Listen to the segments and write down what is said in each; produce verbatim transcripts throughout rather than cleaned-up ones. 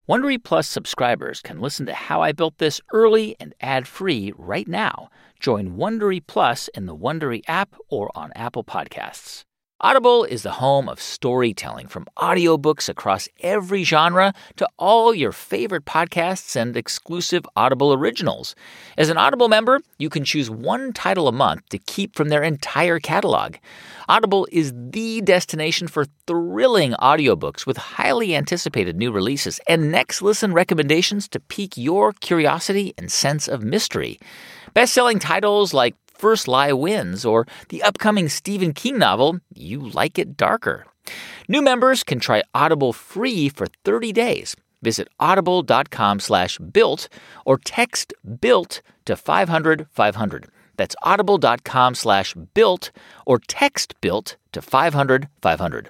Wondery Plus subscribers can listen to How I Built This early and ad-free right now. Join Wondery Plus in the Wondery app or on Apple Podcasts. Audible is the home of storytelling, from audiobooks across every genre to all your favorite podcasts and exclusive Audible originals. As an Audible member, you can choose one title a month to keep from their entire catalog. Audible is the destination for thrilling audiobooks with highly anticipated new releases and next listen recommendations to pique your curiosity and sense of mystery. Best-selling titles like First Lie Wins or the upcoming Stephen King novel, You Like It Darker. New members can try Audible free for thirty days. Visit audible.com slash built or text BUILT to five hundred five hundred. That's audible.com slash built or text BUILT to five hundred five hundred.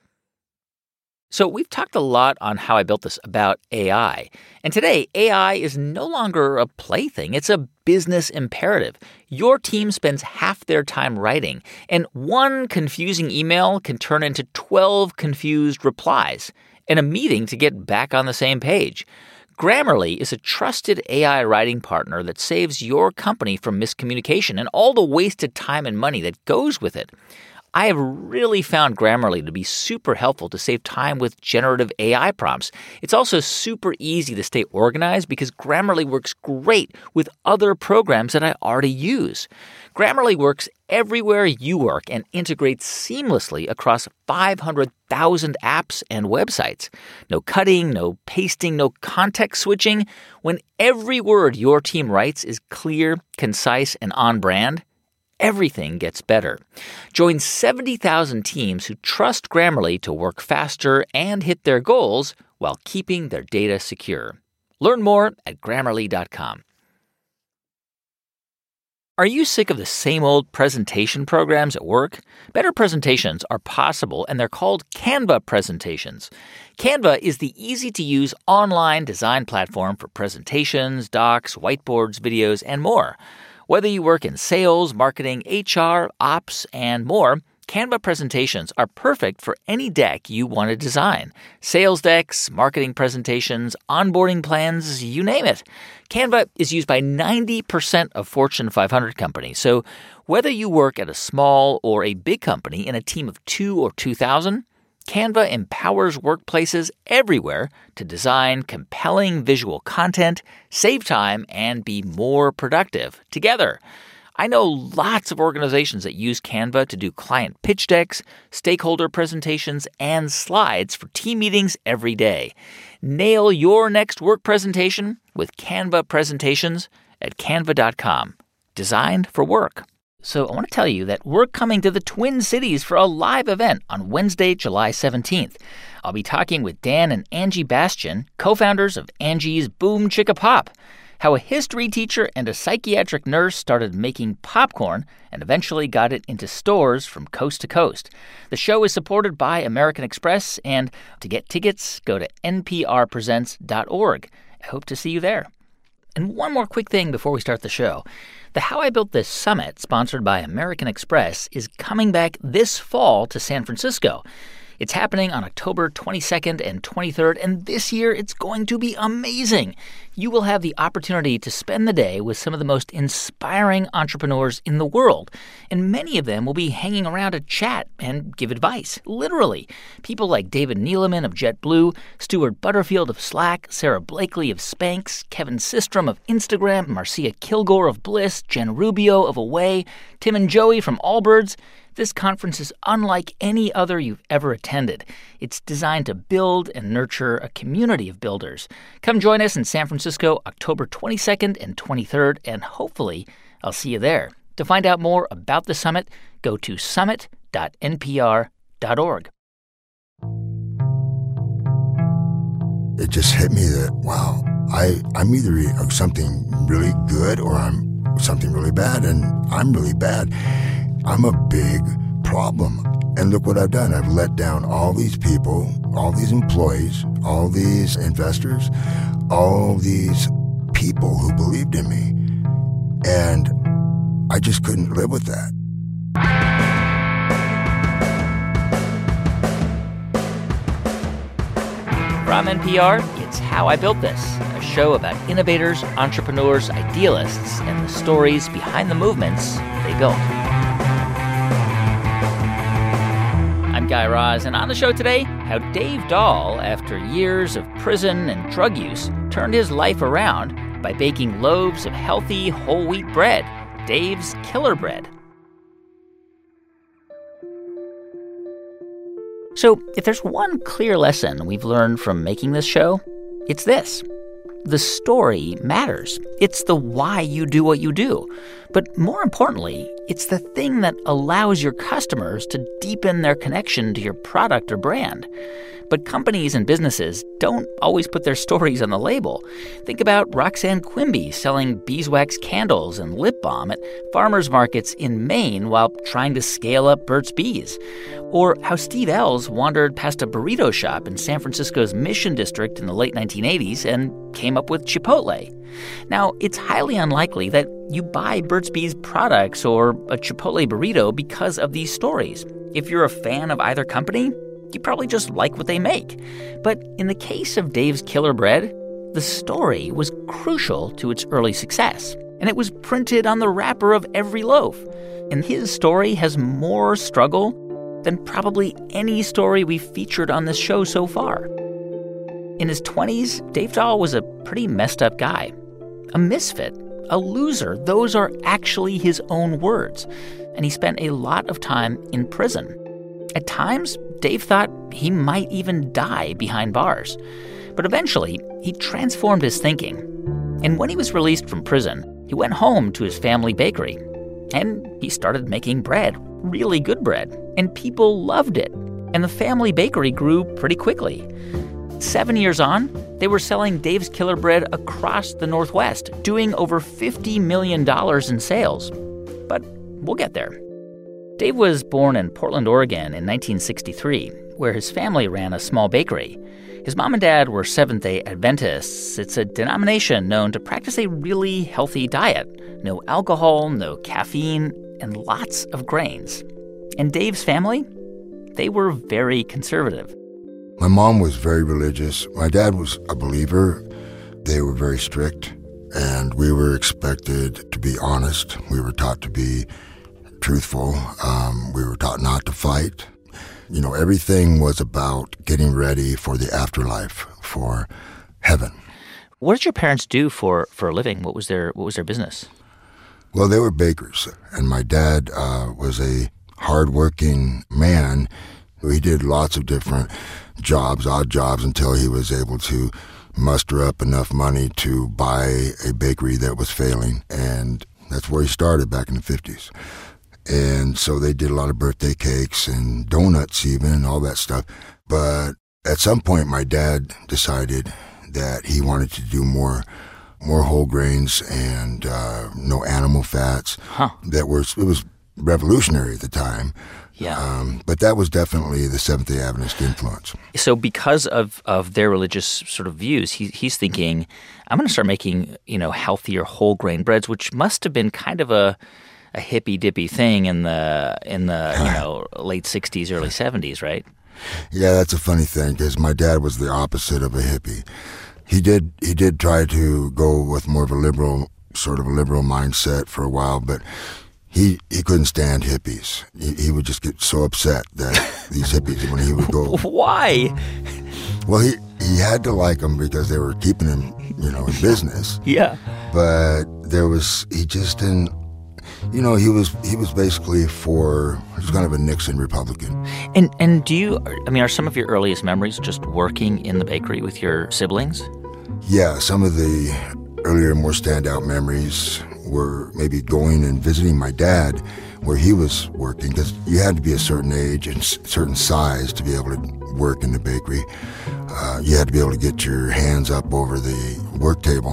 So we've talked a lot on How I Built This about A I. And today, A I is no longer a plaything. It's a business imperative. Your team spends half their time writing, and one confusing email can turn into twelve confused replies and a meeting to get back on the same page. Grammarly is a trusted A I writing partner that saves your company from miscommunication and all the wasted time and money that goes with it. I have really found Grammarly to be super helpful to save time with generative A I prompts. It's also super easy to stay organized because Grammarly works great with other programs that I already use. Grammarly works everywhere you work and integrates seamlessly across five hundred thousand apps and websites. No cutting, no pasting, no context switching. When every word your team writes is clear, concise, and on brand, everything gets better. Join seventy thousand teams who trust Grammarly to work faster and hit their goals while keeping their data secure. Learn more at Grammarly dot com. Are you sick of the same old presentation programs at work? Better presentations are possible, and they're called Canva presentations. Canva is the easy-to-use online design platform for presentations, docs, whiteboards, videos, and more. Whether you work in sales, marketing, H R, ops, and more, Canva presentations are perfect for any deck you want to design. Sales decks, marketing presentations, onboarding plans, you name it. Canva is used by ninety percent of Fortune five hundred companies. So whether you work at a small or a big company in a team of two or two thousand, Canva empowers workplaces everywhere to design compelling visual content, save time, and be more productive together. I know lots of organizations that use Canva to do client pitch decks, stakeholder presentations, and slides for team meetings every day. Nail your next work presentation with Canva presentations at canva dot com. Designed for work. So I want to tell you that we're coming to the Twin Cities for a live event on Wednesday, July seventeenth. I'll be talking with Dan and Angie Bastian, co-founders of Angie's Boom Chicka Pop, how a history teacher and a psychiatric nurse started making popcorn and eventually got it into stores from coast to coast. The show is supported by American Express, and to get tickets, go to n p r presents dot org. I hope to see you there. And one more quick thing before we start the show. The How I Built This Summit, sponsored by American Express, is coming back this fall to San Francisco. It's happening on October twenty-second and twenty-third, and this year it's going to be amazing. You will have the opportunity to spend the day with some of the most inspiring entrepreneurs in the world, and many of them will be hanging around to chat and give advice, literally. People like David Neeleman of JetBlue, Stuart Butterfield of Slack, Sarah Blakely of Spanx, Kevin Systrom of Instagram, Marcia Kilgore of Bliss, Jen Rubio of Away, Tim and Joey from Allbirds. This conference is unlike any other you've ever attended. It's designed to build and nurture a community of builders. Come join us in San Francisco, October twenty-second and twenty-third, and hopefully I'll see you there. To find out more about the summit, go to summit dot n p r dot org. It just hit me that, wow, I, I'm either something really good or I'm something really bad, and I'm really bad. I'm a big problem. And look what I've done. I've let down all these people, all these employees, all these investors, all these people who believed in me. And I just couldn't live with that. From N P R, it's How I Built This, a show about innovators, entrepreneurs, idealists, and the stories behind the movements they built. I'm Guy Raz, and on the show today, how Dave Dahl, after years of prison and drug use, turned his life around by baking loaves of healthy whole wheat bread, Dave's Killer Bread. So, if there's one clear lesson we've learned from making this show, it's this. The story matters. It's the why you do what you do. But more importantly, it's the thing that allows your customers to deepen their connection to your product or brand. But companies and businesses don't always put their stories on the label. Think about Roxanne Quimby selling beeswax candles and lip balm at farmers markets in Maine while trying to scale up Burt's Bees. Or how Steve Ells wandered past a burrito shop in San Francisco's Mission District in the late nineteen eighties and came up with Chipotle. Now, it's highly unlikely that you buy Burt's Bees products or a Chipotle burrito because of these stories. If you're a fan of either company, you probably just like what they make. But in the case of Dave's Killer Bread, the story was crucial to its early success, and it was printed on the wrapper of every loaf. And his story has more struggle than probably any story we've featured on this show so far. In his twenties, Dave Dahl was a pretty messed up guy. A misfit, a loser. Those are actually his own words. And he spent a lot of time in prison. At times, Dave thought he might even die behind bars. But eventually, he transformed his thinking. And when he was released from prison, he went home to his family bakery. And he started making bread, really good bread. And people loved it. And the family bakery grew pretty quickly. Seven years on, they were selling Dave's Killer Bread across the Northwest, doing over fifty million dollars in sales. But we'll get there. Dave was born in Portland, Oregon in nineteen sixty-three, where his family ran a small bakery. His mom and dad were Seventh-day Adventists. It's a denomination known to practice a really healthy diet. No alcohol, no caffeine, and lots of grains. And Dave's family? They were very conservative. My mom was very religious. My dad was a believer. They were very strict, and we were expected to be honest. We were taught to be truthful. Um, we were taught not to fight. You know, everything was about getting ready for the afterlife, for heaven. What did your parents do for, for a living? What was their what was their business? Well, they were bakers, and my dad uh, was a hardworking man. He did lots of different jobs, odd jobs, until he was able to muster up enough money to buy a bakery that was failing. And that's where he started back in the fifties. And so they did a lot of birthday cakes and donuts even and all that stuff. But at some point, my dad decided that he wanted to do more more whole grains and uh, no animal fats. Huh. That were, it was revolutionary at the time. Yeah. Um, but that was definitely the Seventh-day Adventist influence. So because of, of their religious sort of views, he, he's thinking, I'm going to start making, you know, healthier whole grain breads, which must have been kind of a a hippy-dippy thing in the, in the you know, late sixties, early seventies, right? Yeah, that's a funny thing, because my dad was the opposite of a hippie. He did he did try to go with more of a liberal, sort of a liberal mindset for a while, but He he couldn't stand hippies. He, he would just get so upset that these hippies, when he would go... Why? Well, he, he had to like them because they were keeping him, you know, in business. Yeah. But there was, he just didn't, you know, he was he was basically for, he was kind of a Nixon Republican. And, and do you, I mean, are some of your earliest memories just working in the bakery with your siblings? Yeah, some of the earlier, more standout memories were maybe going and visiting my dad where he was working, because you had to be a certain age and s- certain size to be able to work in the bakery. Uh, you had to be able to get your hands up over the work table.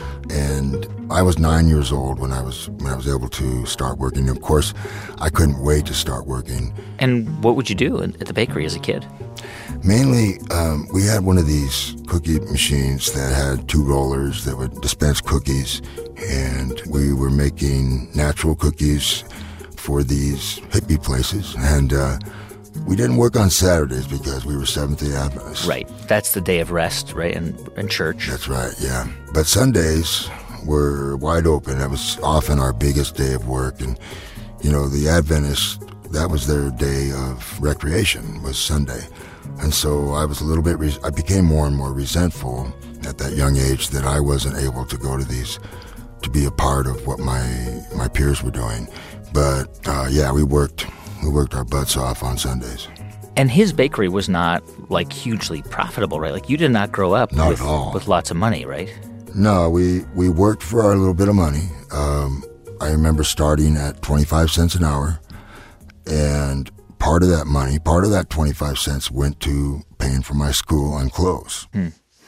And I was nine years old when I was when I was able to start working. Of course, I couldn't wait to start working. And what would you do at the bakery as a kid? Mainly, um, we had one of these cookie machines that had two rollers that would dispense cookies, and we were making natural cookies for these hippie places. And uh, we didn't work on Saturdays because we were Seventh-day Adventists. Right. That's the day of rest, right, in, in church. That's right, yeah. But Sundays were wide open. That was often our biggest day of work. And, you know, the Adventists, that was their day of recreation, was Sunday. And so I was a little bit, re- I became more and more resentful at that young age that I wasn't able to go to these, to be a part of what my my peers were doing. But, uh, yeah, we worked, we worked our butts off on Sundays. And his bakery was not, like, hugely profitable, right? Like, you did not grow up not with, at all. with lots of money, right? No, we, we worked for our little bit of money. Um, I remember starting at twenty-five cents an hour, and part of that money, part of that twenty-five cents went to paying for my school and clothes. Hmm.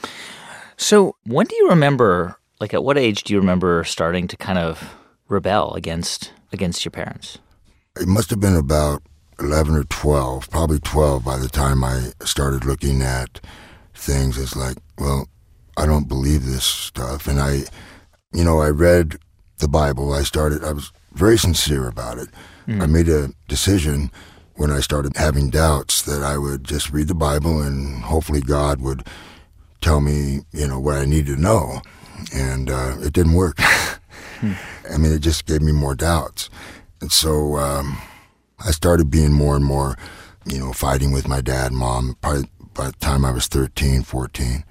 So when do you remember, like at what age do you remember starting to kind of rebel against against your parents? It must have been about eleven or twelve, probably twelve by the time I started looking at things as like, well, I don't believe this stuff. And I, you know, I read the Bible. I started, I was very sincere about it. Mm-hmm. I made a decision when I started having doubts that I would just read the Bible and hopefully God would tell me, you know, what I needed to know. And uh, it didn't work. hmm. I mean, it just gave me more doubts. And so um, I started being more and more, you know, fighting with my dad and mom probably by the time I was thirteen, fourteen.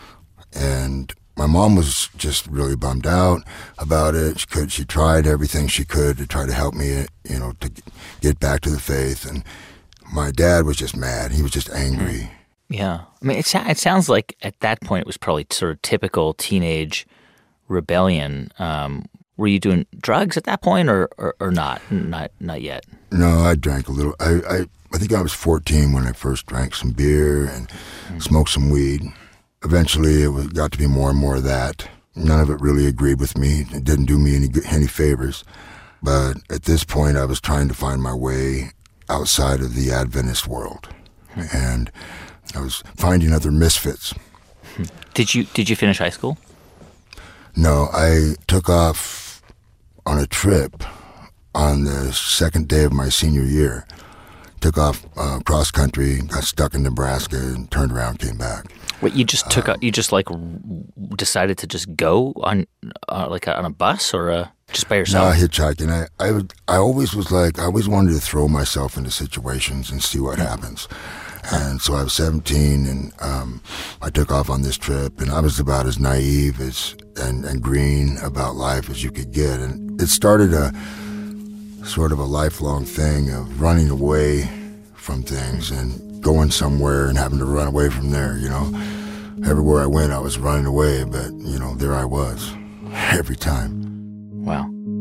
And my mom was just really bummed out about it. She could, she tried everything she could to try to help me, you know, to get back to the faith. And my dad was just mad. He was just angry. Yeah. I mean, it, it sounds like at that point it was probably sort of typical teenage rebellion. Um, were you doing drugs at that point or, or, or not? Not not yet? No, I drank a little. I, I, I think I was fourteen when I first drank some beer and mm. smoked some weed. Eventually, it was, got to be more and more of that. None of it really agreed with me. It didn't do me any any favors. But at this point, I was trying to find my way outside of the Adventist world, hmm. and I was finding other misfits. Did you Did you finish high school? No, I took off on a trip on the second day of my senior year. Took off uh, cross country, got stuck in Nebraska, and turned around, came back. Wait, you just took um, a, you just like decided to just go on uh, like a, on a bus or uh, just by yourself? No, hitchhiking. I I, would, I always was like I always wanted to throw myself into situations and see what happens. And so I was seventeen, and um, I took off on this trip, and I was about as naive as and, and green about life as you could get. And it started a sort of a lifelong thing of running away from things and going somewhere and having to run away from there, you know. Everywhere I went, I was running away, but, you know, there I was every time. Wow.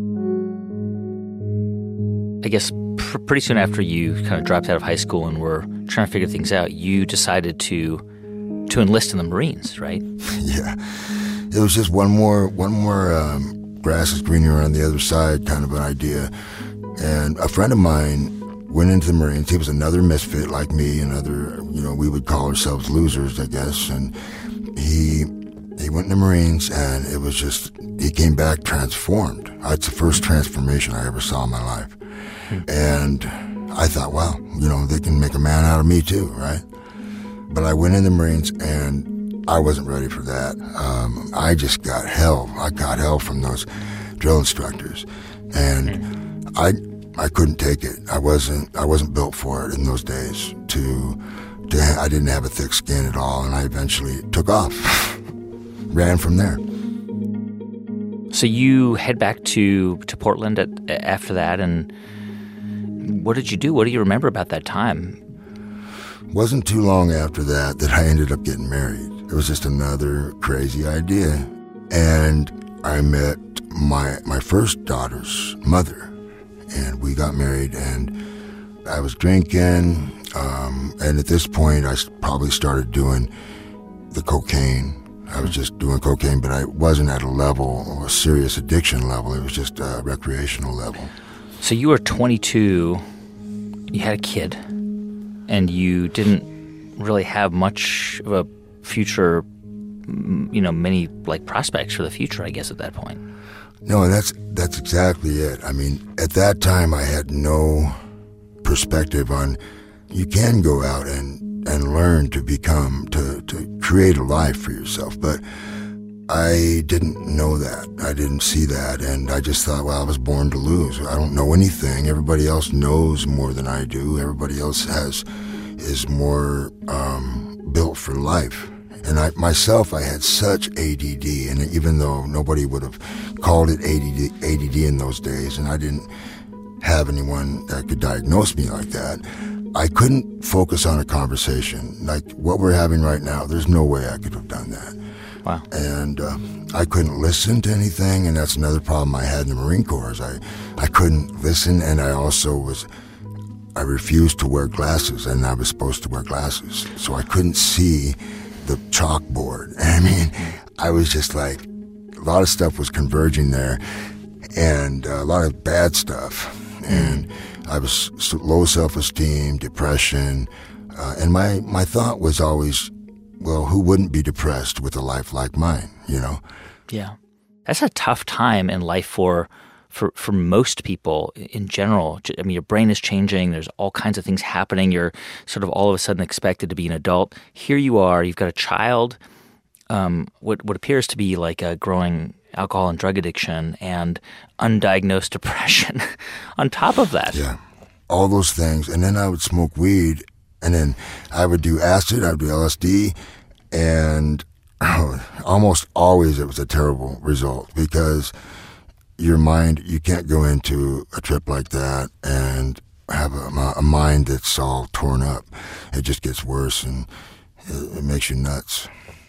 I guess pr- pretty soon after you kind of dropped out of high school and were trying to figure things out, you decided to to enlist in the Marines, right? Yeah. It was just one more, one more um, grass is greener on the other side kind of an idea. And a friend of mine went into the Marines. He was another misfit like me, another, you know, we would call ourselves losers, I guess. And he he went in the Marines, and it was just, he came back transformed. It's the first transformation I ever saw in my life. And I thought, wow, you know, they can make a man out of me too, right? But I went in the Marines, and I wasn't ready for that. Um, I just got hell. I got hell from those drill instructors. And I... I couldn't take it. I wasn't. I wasn't built for it in those days. To, to I didn't have a thick skin at all, and I eventually took off, ran from there. So you head back to to Portland at, after that, and what did you do? What do you remember about that time? Wasn't too long after that that I ended up getting married. It was just another crazy idea, and I met my my first daughter's mother. And we got married, and I was drinking, um, and at this point, I probably started doing the cocaine. I was just doing cocaine, but I wasn't at a level, a serious addiction level. It was just a recreational level. So you were twenty-two, you had a kid, and you didn't really have much of a future, you know, many, like, prospects for the future, I guess, at that point. No, that's that's exactly it. I mean, at that time, I had no perspective on you can go out and, and learn to become, to, to create a life for yourself. But I didn't know that. I didn't see that. And I just thought, well, I was born to lose. I don't know anything. Everybody else knows more than I do. Everybody else has, is more um, built for life. And I myself, I had such A D D, and even though nobody would have called it A D D, A D D in those days, and I didn't have anyone that could diagnose me like that, I couldn't focus on a conversation. Like what we're having right now, there's no way I could have done that. Wow. And uh, I couldn't listen to anything, and that's another problem I had in the Marine Corps is I, I couldn't listen, and I also was, I refused to wear glasses, and I was supposed to wear glasses, so I couldn't see the chalkboard. I mean, I was just like, a lot of stuff was converging there, and a lot of bad stuff. And I was low self-esteem, depression, uh, and my, my thought was always, well, who wouldn't be depressed with a life like mine, you know? Yeah. That's a tough time in life for for for most people in general. I mean, your brain is changing. There's all kinds of things happening. You're sort of all of a sudden expected to be an adult. Here you are. You've got a child, um, what what appears to be like a growing alcohol and drug addiction and undiagnosed depression on top of that. Yeah, all those things. And then I would smoke weed, and then I would do acid, I would do L S D, and almost always it was a terrible result because your mind, you can't go into a trip like that and have a, a mind that's all torn up. It just gets worse, and it, it makes you nuts.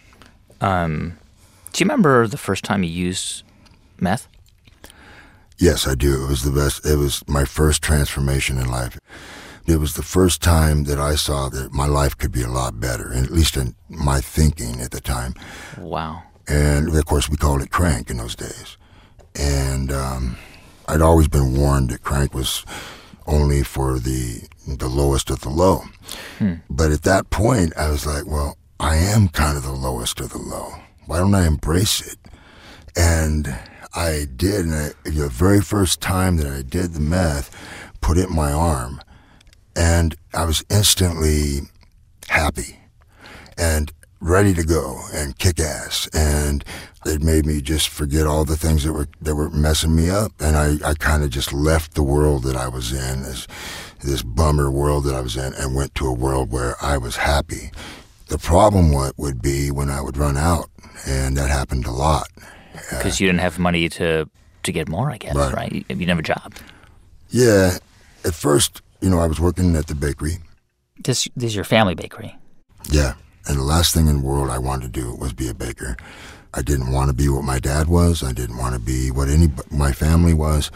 Um, do you remember the first time you used meth? Yes, I do. It was the best. It was my first transformation in life. It was the first time that I saw that my life could be a lot better, at least in my thinking at the time. Wow. And, of course, we called it crank in those days. And um, I'd always been warned that crank was only for the the lowest of the low. Hmm. But at that point, I was like, well, I am kind of the lowest of the low. Why don't I embrace it? And I did. And I, the very first time that I did the meth, put it in my arm. And I was instantly happy and ready to go and kick ass. And it made me just forget all the things that were that were messing me up. And I, I kind of just left the world that I was in, this, this bummer world that I was in, and went to a world where I was happy. The problem what would be when I would run out, and that happened a lot. Because uh, you didn't have money to, to get more, I guess, right? right? You, you didn't have a job. Yeah. At first, you know, I was working at the bakery. This, this is your family bakery? Yeah. And the last thing in the world I wanted to do was be a baker. I didn't want to be what my dad was. I didn't want to be what any my family was.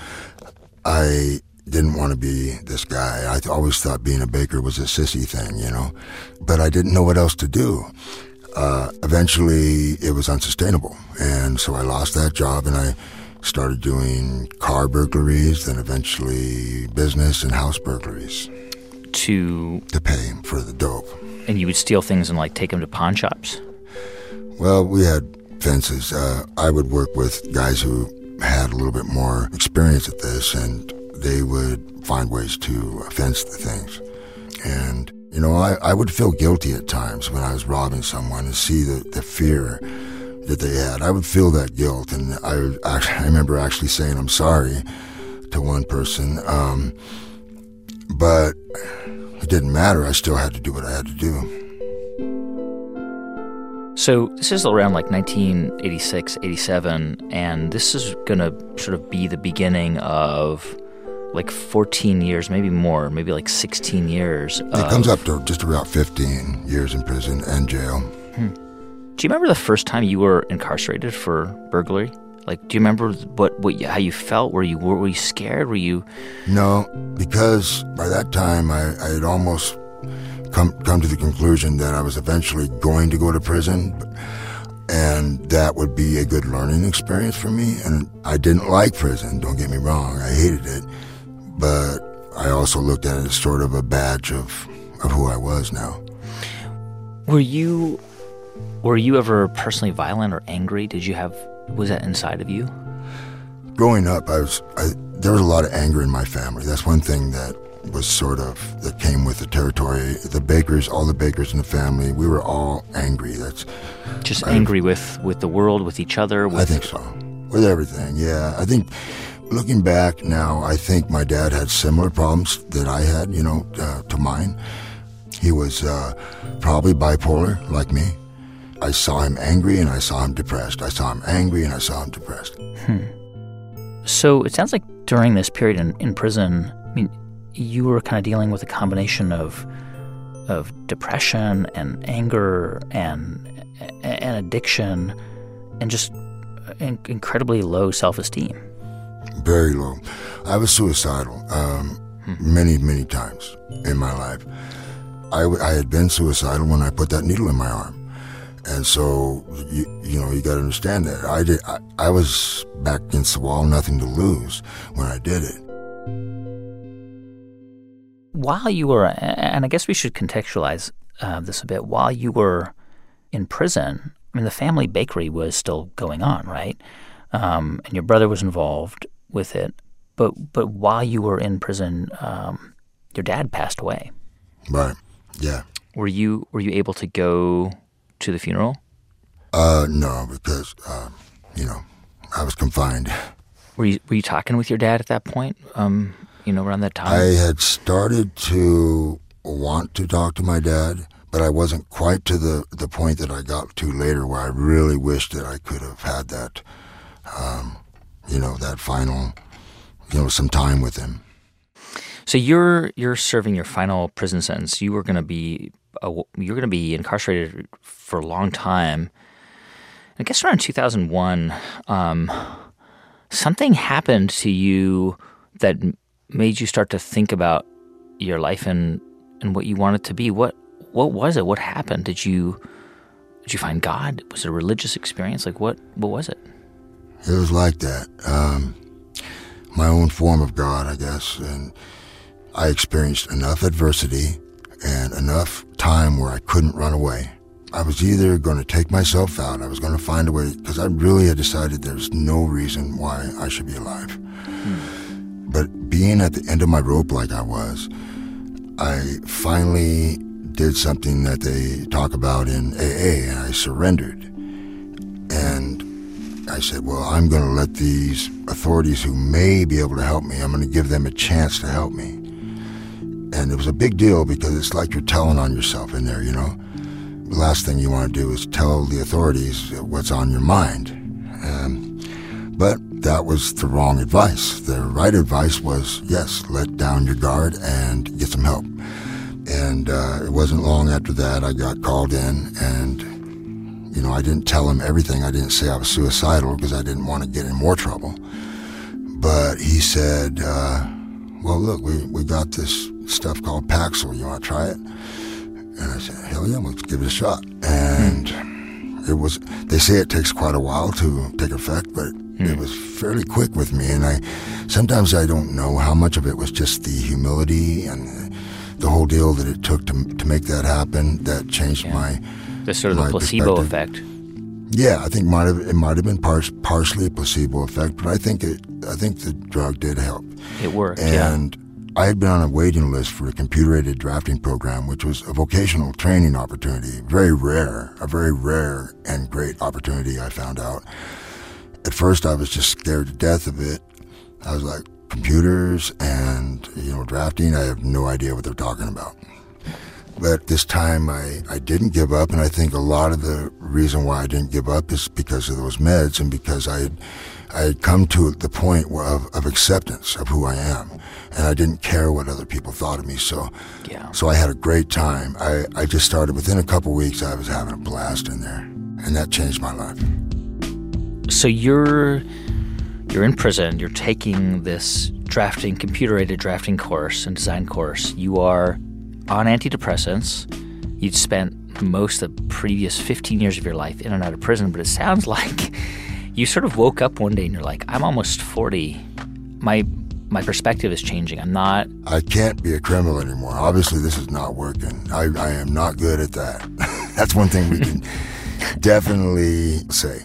I didn't want to be this guy. I always thought being a baker was a sissy thing, you know. But I didn't know what else to do. Uh, eventually, it was unsustainable. And so I lost that job, and I started doing car burglaries, then eventually business and house burglaries. To? To pay for the dope. And you would steal things and, like, take them to pawn shops? Well, we had fences. Uh, I would work with guys who had a little bit more experience at this, and they would find ways to fence the things. And, you know, I, I would feel guilty at times when I was robbing someone and see the, the fear that they had. I would feel that guilt, and I, would actually, I remember actually saying I'm sorry to one person, um, but it didn't matter. I still had to do what I had to do. So this is around like nineteen eighty-six, eighty-seven, and this is going to sort of be the beginning of like fourteen years, maybe more, maybe like sixteen years. It of... comes up to just about fifteen years in prison and jail. Hmm. Do you remember the first time you were incarcerated for burglary? Like, do you remember what, what how you felt? Were you were you scared? Were you? No, because by that time I, I had almost come come to the conclusion that I was eventually going to go to prison, and that would be a good learning experience for me. And I didn't like prison, don't get me wrong, I hated it, but I also looked at it as sort of a badge of, of who I was now. Were you were you ever personally violent or angry? Did you have, was that inside of you? Growing up, I was I, there was a lot of anger in my family. That's one thing that was sort of, that came with the territory. The Bakers, all the Bakers in the family, we were all angry. That's Just I, angry with, with the world, with each other? With... I think so. With everything, yeah. I think, looking back now, I think my dad had similar problems that I had, you know, uh, to mine. He was uh, probably bipolar, like me. I saw him angry and I saw him depressed. I saw him angry and I saw him depressed. Hmm. So it sounds like during this period in, in prison, I mean, you were kind of dealing with a combination of of depression and anger and and addiction and just in, incredibly low self-esteem. Very low. I was suicidal um, hmm. many, many times in my life. I, I had been suicidal when I put that needle in my arm. And so, you, you know, you got to understand that. I, did, I, I was back against the wall, nothing to lose when I did it. While you were, and I guess we should contextualize uh, this a bit, while you were in prison, I mean, the family bakery was still going on, right? Um, and your brother was involved with it. But but while you were in prison, um, your dad passed away. Right, yeah. Were you were you able to go to the funeral? Uh, no, because, uh, you know, I was confined. Were you were you talking with your dad at that point, um, you know, around that time? I had started to want to talk to my dad, but I wasn't quite to the, the point that I got to later where I really wished that I could have had that, um, you know, that final, you know, some time with him. So you're you're serving your final prison sentence. You were going to be uh, you're going to be incarcerated for a long time. I guess around two thousand one, um, something happened to you that made you start to think about your life and, and what you want it to be. What what was it? What happened? Did you did you find God? Was it a religious experience? Like what what was it? It was like that. Um, my own form of God, I guess, and I experienced enough adversity and enough time where I couldn't run away. I was either going to take myself out, I was going to find a way, because I really had decided there's no reason why I should be alive. Hmm. But being at the end of my rope like I was, I finally did something that they talk about in A A, and I surrendered. And I said, well, I'm going to let these authorities who may be able to help me, I'm going to give them a chance to help me. And it was a big deal because it's like you're telling on yourself in there, you know. The last thing you want to do is tell the authorities what's on your mind. Um, but that was the wrong advice. The right advice was, yes, let down your guard and get some help. And uh, it wasn't long after that I got called in, and, you know, I didn't tell him everything. I didn't say I was suicidal because I didn't want to get in more trouble. But he said, uh, well, look, we, we got this stuff called Paxil. You want to try it? And I said, hell yeah, let's give it a shot. And it was, they say it takes quite a while to take effect, but mm. it was fairly quick with me. And I, sometimes I don't know how much of it was just the humility and the, the whole deal that it took to to make that happen that changed yeah. my The sort of the placebo effect. Yeah, I think might have, it might have been par- partially a placebo effect, but I think it, I think the drug did help. It worked, and yeah. I had been on a waiting list for a computer-aided drafting program, which was a vocational training opportunity, very rare, a very rare and great opportunity, I found out. At first, I was just scared to death of it. I was like, computers and, you know, drafting, I have no idea what they're talking about. But this time, I, I didn't give up, and I think a lot of the reason why I didn't give up is because of those meds and because I had, I had come to the point of, of acceptance of who I am. And I didn't care what other people thought of me, so yeah. so I had a great time. I, I just started, within a couple weeks, I was having a blast in there, and that changed my life. So you're you're in prison, you're taking this drafting, computer-aided drafting course and design course. You are on antidepressants. You'd spent most of the previous fifteen years of your life in and out of prison, but it sounds like you sort of woke up one day and you're like, I'm almost forty. My My perspective is changing. I'm not... I can't be a criminal anymore. Obviously, this is not working. I, I am not good at that. That's one thing we can definitely say.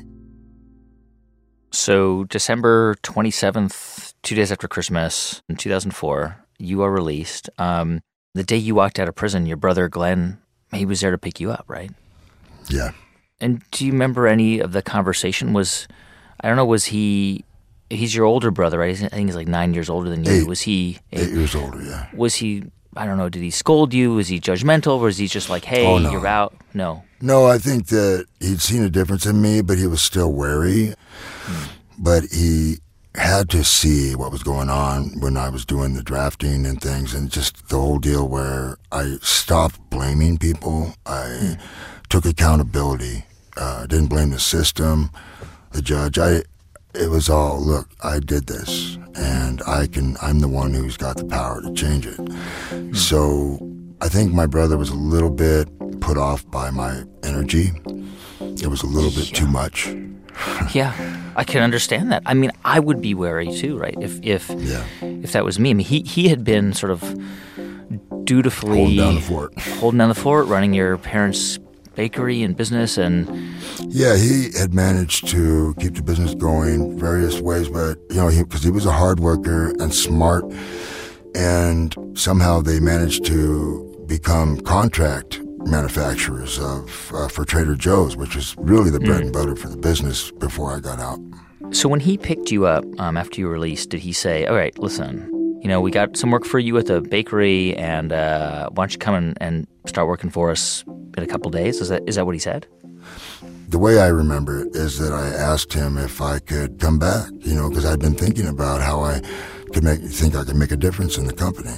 So December twenty-seventh, two days after Christmas in two thousand four, You are released. Um, the day you walked out of prison, your brother Glenn, he was there to pick you up, right? Yeah. And do you remember any of the conversation? Was, I don't know, was he, he's your older brother, right? I think he's like nine years older than you. Eight. Was he? Eight years older, yeah. Was he, I don't know, did he scold you? Was he judgmental? Or was he just like, hey, Oh, no. you're out? No. No, I think that he'd seen a difference in me, but he was still wary. Hmm. But he had to see what was going on when I was doing the drafting and things, and just the whole deal where I stopped blaming people. I hmm. took accountability. I uh, didn't blame the system, the judge. I, it was all, look, I did this, and I can. I'm the one who's got the power to change it. Hmm. So I think my brother was a little bit put off by my energy. It was a little bit yeah. too much. Yeah, I can understand that. I mean, I would be wary too, right? If if yeah. if that was me. I mean, he he had been sort of dutifully holding down the fort, holding down the fort, running your parents' bakery and business, and yeah, he had managed to keep the business going various ways. But you know, because he, he was a hard worker and smart, and somehow they managed to become contract manufacturers of uh, for Trader Joe's, which was really the bread mm. and butter for the business before I got out. So when he picked you up um, after you were released, did he say, all right, listen, you know, we got some work for you at the bakery, and uh, why don't you come and, and start working for us in a couple days? Is that is that what he said? The way I remember it is that I asked him if I could come back, you know, because I'd been thinking about how I could make think I could make a difference in the company.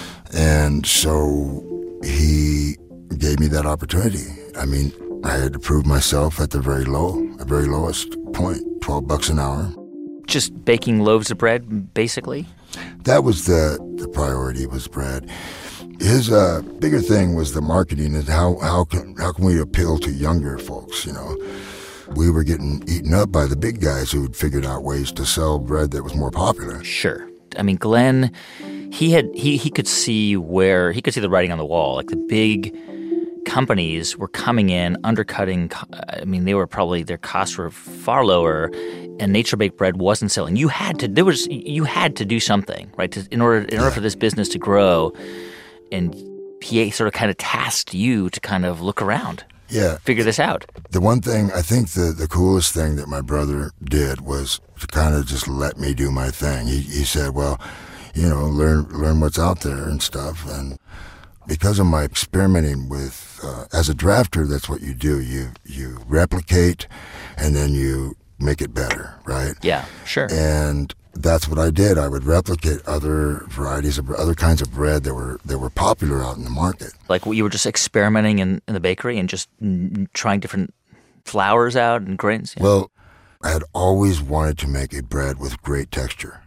And so he gave me that opportunity. I mean, I had to prove myself at the very low, the very lowest point, twelve bucks an hour. Just baking loaves of bread, basically? That was the, the priority, was bread. His uh, bigger thing was the marketing and how, how, can, how can we appeal to younger folks, you know? We were getting eaten up by the big guys who had figured out ways to sell bread that was more popular. Sure. I mean, Glenn, he had he, he could see where, he could see the writing on the wall, like the big companies were coming in, undercutting. I mean, they were probably, their costs were far lower, and Nature Baked Bread wasn't selling. You had to, there was, you had to do something, right? To, in order, in order for this business to grow, and he sort of kind of tasked you to kind of look around, yeah, figure this out. The one thing, I think the, the coolest thing that my brother did was to kind of just let me do my thing. He, he said, well, you know, learn learn what's out there and stuff, and because of my experimenting with, uh, as a drafter, that's what you do. You you replicate, and then you make it better, right? Yeah, sure. And that's what I did. I would replicate other varieties of other kinds of bread that were that were popular out in the market. Like you were just experimenting in, in the bakery and just n- trying different flours out and grains? Yeah. Well, I had always wanted to make a bread with great texture.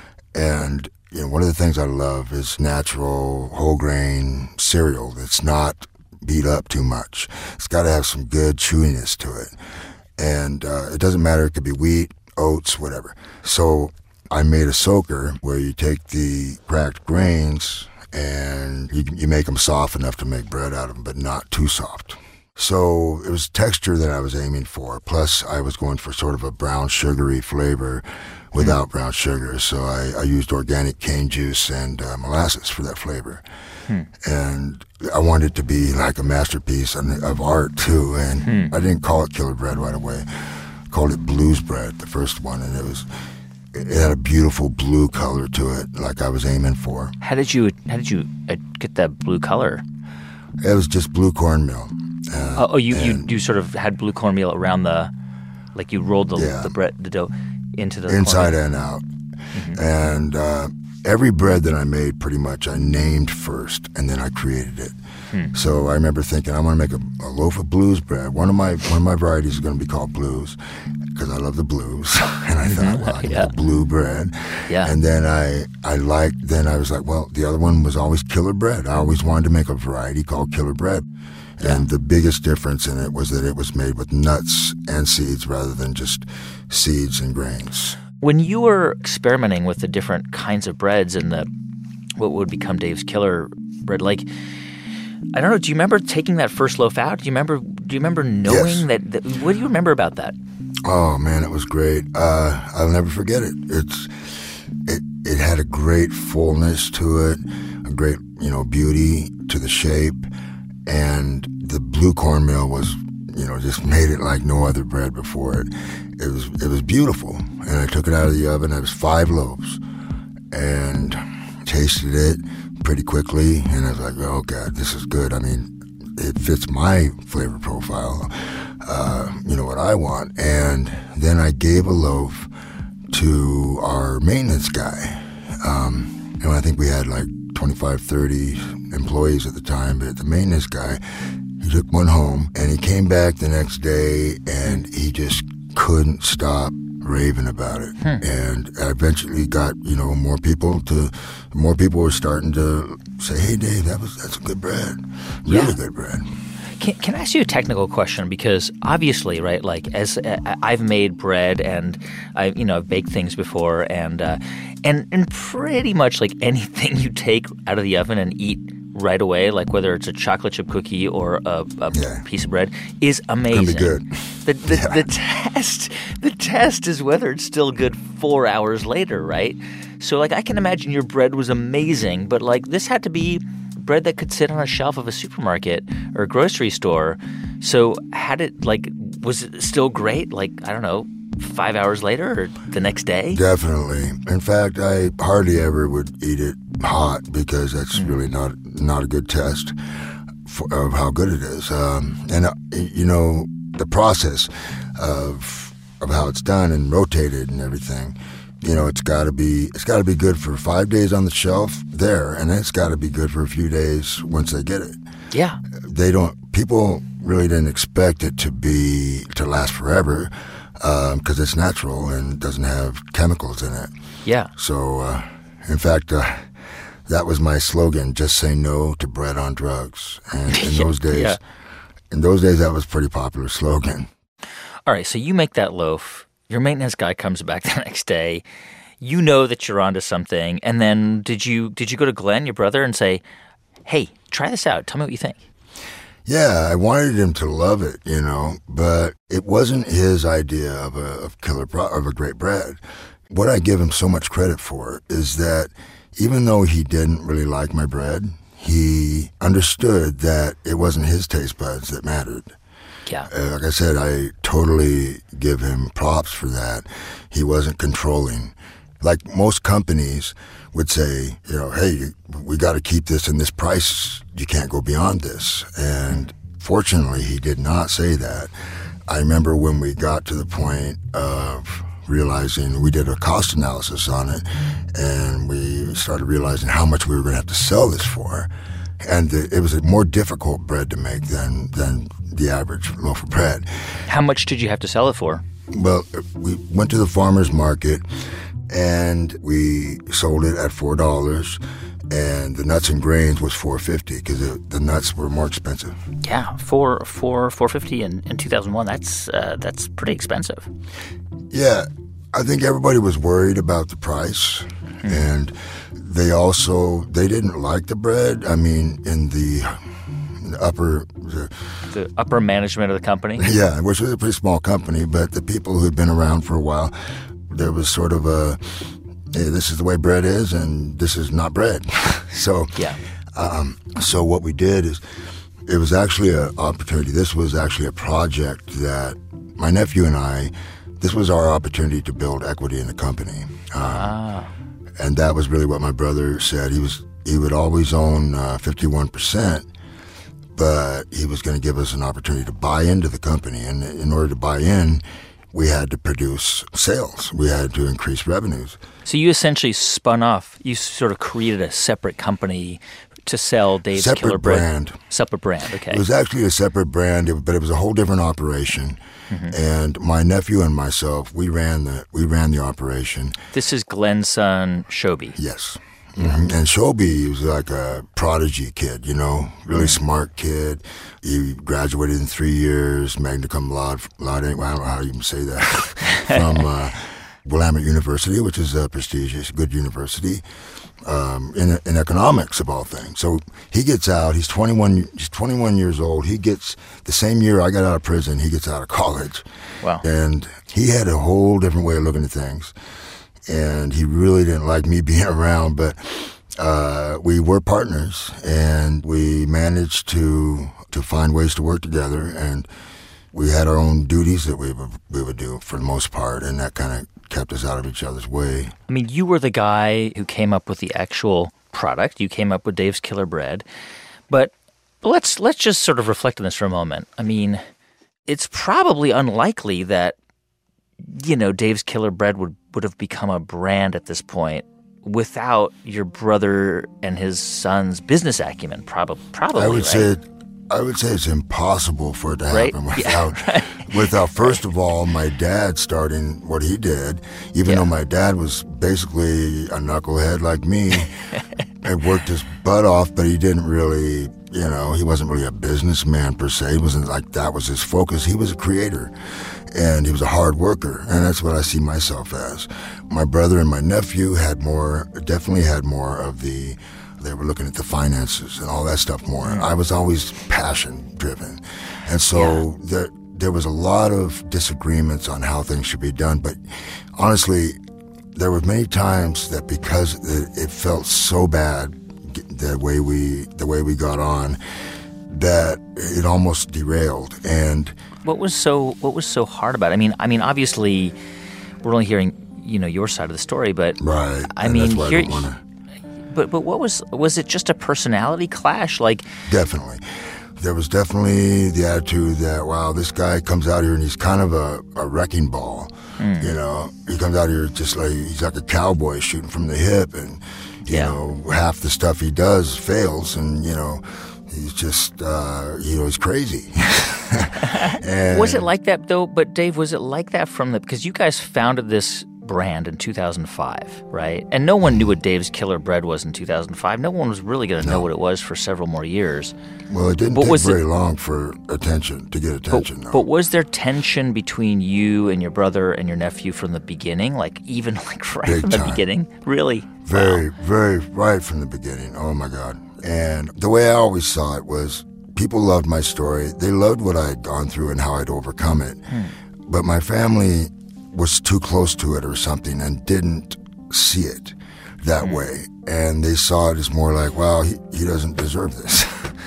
And you know, one of the things I love is natural, whole grain cereal that's not beat up too much. It's got to have some good chewiness to it. And uh, it doesn't matter, it could be wheat, oats, whatever. So I made a soaker where you take the cracked grains and you, you make them soft enough to make bread out of them, but not too soft. So it was texture that I was aiming for. Plus, I was going for sort of a brown sugary flavor without mm. brown sugar. So I, I used organic cane juice and uh, molasses for that flavor. Mm. And I wanted it to be like a masterpiece of art, too. And mm. I didn't call it Killer Bread right away. I called it Blues Bread, the first one. And it was it had a beautiful blue color to it, like I was aiming for. How did you, how did you uh, get that blue color? It was just blue cornmeal. Uh, oh, oh, you, you you sort of had blue cornmeal around the, like you rolled the yeah. the bread the dough into the inside cornmeal. And out, mm-hmm. and uh, every bread that I made, pretty much, I named first, and then I created it. Hmm. So I remember thinking, I want to make a, a loaf of blues bread. One of my one of my varieties is going to be called Blues, because I love the blues. And I thought, well, I can yeah. make a blue bread. Yeah. And then I I liked. Then I was like, well, the other one was always Killer Bread. I always wanted to make a variety called Killer Bread. Yeah. And the biggest difference in it was that it was made with nuts and seeds rather than just seeds and grains. When you were experimenting with the different kinds of breads and the what would become Dave's Killer Bread, like, I don't know, do you remember taking that first loaf out? Do you remember do you remember knowing yes. that, that what do you remember about that? Oh, man, it was great. Uh, I'll never forget it. It's it, it had a great fullness to it, a great, you know, beauty to the shape. And the blue cornmeal was, you know, just made it like no other bread before it. It was it was beautiful. And I took it out of the oven. It was five loaves. And tasted it pretty quickly. And I was like, oh, God, this is good. I mean, it fits my flavor profile, uh, you know, what I want. And then I gave a loaf to our maintenance guy. Um, and I think we had like twenty-five, thirty employees at the time, but the maintenance guy, he took one home and he came back the next day and he just couldn't stop raving about it. Hmm. And I eventually got, you know, more people to, more people were starting to say, hey, Dave, that was, that's a good bread. Really yeah. good bread. Can, can I ask you a technical question? Because obviously, right, like as uh, I've made bread and I, you know, I've baked things before, and uh, and and pretty much like anything you take out of the oven and eat right away, like whether it's a chocolate chip cookie or a, a yeah. piece of bread, is amazing. It's gonna be good. The the, yeah. the test the test is whether it's still good four hours later, right? So like I can imagine your bread was amazing, but like this had to be bread that could sit on a shelf of a supermarket or a grocery store. So had it like was it still great? Like I don't know, five hours later or the next day? Definitely. In fact, I hardly ever would eat it hot because that's mm. really not not a good test for, of how good it is. Um, and uh, you know the process of of how it's done and rotated and everything. You know, it's got to be it's got to be good for five days on the shelf there, and it's got to be good for a few days once they get it. Yeah, they don't. People really didn't expect it to be to last forever because um, it's natural and doesn't have chemicals in it. Yeah. So, uh, in fact, uh, that was my slogan: "Just say no to bread on drugs." And in those days, yeah. in those days, that was a pretty popular slogan. All right, so you make that loaf. Your maintenance guy comes back the next day. You know that you're onto something. And then did you did you go to Glenn, your brother, and say, hey, try this out. Tell me what you think. Yeah, I wanted him to love it, you know, but it wasn't his idea of a of killer pro- of a great bread. What I give him so much credit for is that even though he didn't really like my bread, he understood that it wasn't his taste buds that mattered. Yeah. Uh, like I said, I totally give him props for that. He wasn't controlling. Like most companies would say, you know, hey, we got to keep this in this price. You can't go beyond this. And fortunately, he did not say that. I remember when we got to the point of realizing, we did a cost analysis on it, and we started realizing how much we were going to have to sell this for. And the, it was a more difficult bread to make than than the average loaf of bread. How much did you have to sell it for? Well, we went to the farmer's market, and we sold it at four dollars, and the nuts and grains was four fifty because the nuts were more expensive. Yeah, four four four fifty in, in two thousand one. That's uh, that's pretty expensive. Yeah, I think everybody was worried about the price, mm-hmm. and they also they didn't like the bread. I mean, in the upper the, the upper management of the company. Yeah, which was a pretty small company, but the people who'd been around for a while, there was sort of a, hey, this is the way bread is, and this is not bread. so yeah. Um, so what we did is, it was actually an opportunity. This was actually a project that my nephew and I. This was our opportunity to build equity in the company. Um, ah. And that was really what my brother said. He was he would always own uh, fifty-one percent, but he was going to give us an opportunity to buy into the company. And in order to buy in, we had to produce sales. We had to increase revenues. So you essentially spun off. You sort of created a separate company to sell Dave's separate Killer Bread. Brand. Separate brand. Okay. It was actually a separate brand, but it was a whole different operation. Mm-hmm. And my nephew and myself, we ran the we ran the operation. This is Glenn's son, Shobi. Yes. Mm-hmm. And Shobi was like a prodigy kid, you know, really mm-hmm. smart kid. He graduated in three years, magna cum laude, laude I don't know how you even say that, from uh, Willamette University, which is a prestigious, good university, um, in, in economics of all things. So he gets out, he's twenty-one, he's twenty-one years old. He gets, the same year I got out of prison, he gets out of college. Wow. And he had a whole different way of looking at things. and he really didn't like me being around, but uh, we were partners, and we managed to to find ways to work together, and we had our own duties that we would, we would do for the most part, and that kind of kept us out of each other's way. I mean, you were the guy who came up with the actual product. You came up with Dave's Killer Bread. But let's let's just sort of reflect on this for a moment. I mean, it's probably unlikely that, you know, Dave's Killer Bread would, would have become a brand at this point without your brother and his son's business acumen. Probably, probably. I would right? say I would say it's impossible for it to happen right? without, yeah, right. without, first of all, my dad starting what he did, even yeah. though my dad was basically a knucklehead like me and worked his butt off, but he didn't really, you know, he wasn't really a businessman per se. He wasn't like that was his focus. He was a creator, and he was a hard worker, and that's what I see myself as. My brother and my nephew had more, definitely had more of the, they were looking at the finances and all that stuff more. I was always passion-driven. And so yeah. there, there was a lot of disagreements on how things should be done. But honestly, there were many times that because it, it felt so bad, the way we the way we got on, that it almost derailed. And what was so what was so hard about it? I mean, I mean, obviously, we're only hearing, you know, your side of the story, but right. I and mean, that's why here, I don't wanna... But but what was was it just a personality clash? Like definitely, there was definitely the attitude that wow, this guy comes out here and he's kind of a, a wrecking ball. Mm. You know, he comes out here just like he's like a cowboy shooting from the hip, and you yeah. know half the stuff he does fails, and you know he's just uh, you know he's crazy. and, was it like that though? But Dave, was it like that from the because you guys founded this brand in two thousand five, right? And no one knew what Dave's Killer Bread was in two thousand five. No one was really going to no. know what it was for several more years. Well, it didn't but take very it, long for attention, to get attention. But, no. but was there tension between you and your brother and your nephew from the beginning? Like even like right Big from the time. beginning? Really? Very, wow. very right from the beginning. Oh, my God. And the way I always saw it was people loved my story. They loved what I had gone through and how I'd overcome it. Hmm. But my family was too close to it or something and didn't see it that mm. way. And they saw it as more like, wow, he, he doesn't deserve this.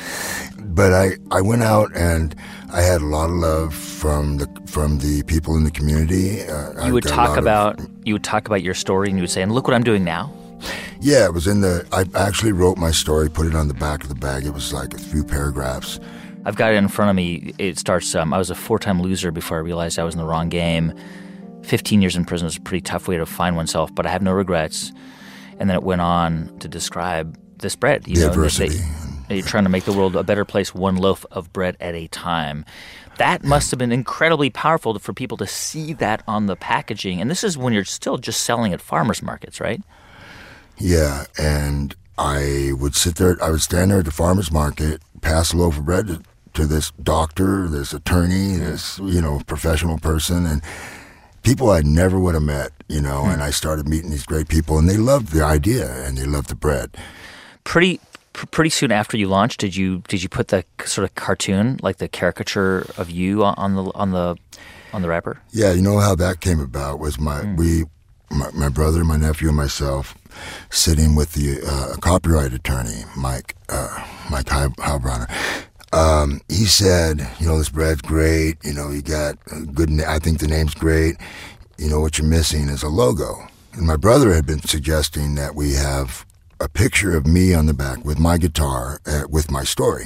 But I, I went out and I had a lot of love from the from the people in the community. Uh, you would talk about of, you would talk about your story and you would say, and look what I'm doing now. Yeah, it was in the, I actually wrote my story, put it on the back of the bag. It was like a few paragraphs. I've got it in front of me. It starts, um, I was a four-time loser before I realized I was in the wrong game. fifteen years in prison is a pretty tough way to find oneself, but I have no regrets. And then it went on to describe this bread. You the know, adversity. They, you're trying to make the world a better place, one loaf of bread at a time. That must have been incredibly powerful for people to see that on the packaging. And this is when you're still just selling at farmers markets, right? Yeah, and I would sit there, I would stand there at the farmer's market, pass a loaf of bread to, to this doctor, this attorney, this, you know, professional person, and people I never would have met, you know, mm. and I started meeting these great people, and they loved the idea, and they loved the bread. Pretty pretty soon after you launched, did you did you put the sort of cartoon, like the caricature of you on the on the on the wrapper? Yeah, you know how that came about was my mm. we my, my brother, my nephew, and myself sitting with the uh, copyright attorney, Mike uh, Mike Heilbronner. Um, he said, you know, this bread's great. You know, you got a good. Na- I think the name's great. You know, what you're missing is a logo. And my brother had been suggesting that we have a picture of me on the back with my guitar, uh, with my story.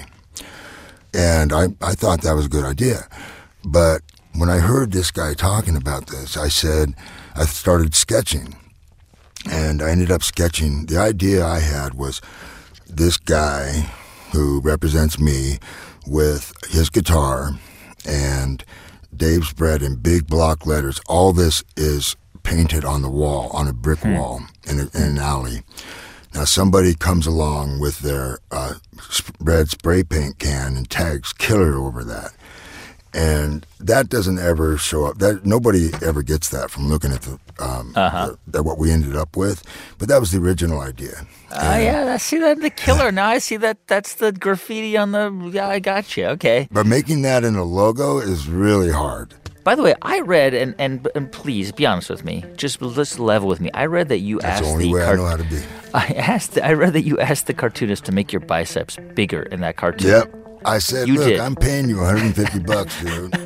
And I, I thought that was a good idea. But when I heard this guy talking about this, I said, I started sketching. And I ended up sketching. The idea I had was this guy who represents me with his guitar and Dave's Bread in big block letters. All this is painted on the wall, on a brick hmm. wall in, a, in an alley. Now somebody comes along with their uh, red spray paint can and tags Killer over that. And that doesn't ever show up. That nobody ever gets that from looking at the, um, uh-huh. the, the what we ended up with. But that was the original idea. Oh uh, yeah, I see that in the Killer. Now I see that that's the graffiti on the. Yeah, I got you. Okay. But making that in a logo is really hard. By the way, I read, and, and and please be honest with me, just let's level with me. I read that you That's asked the only the way car- I know how to be. I asked. I read that you asked the cartoonist to make your biceps bigger in that cartoon. Yep. I said, You look, did. I'm paying you one hundred fifty bucks, dude.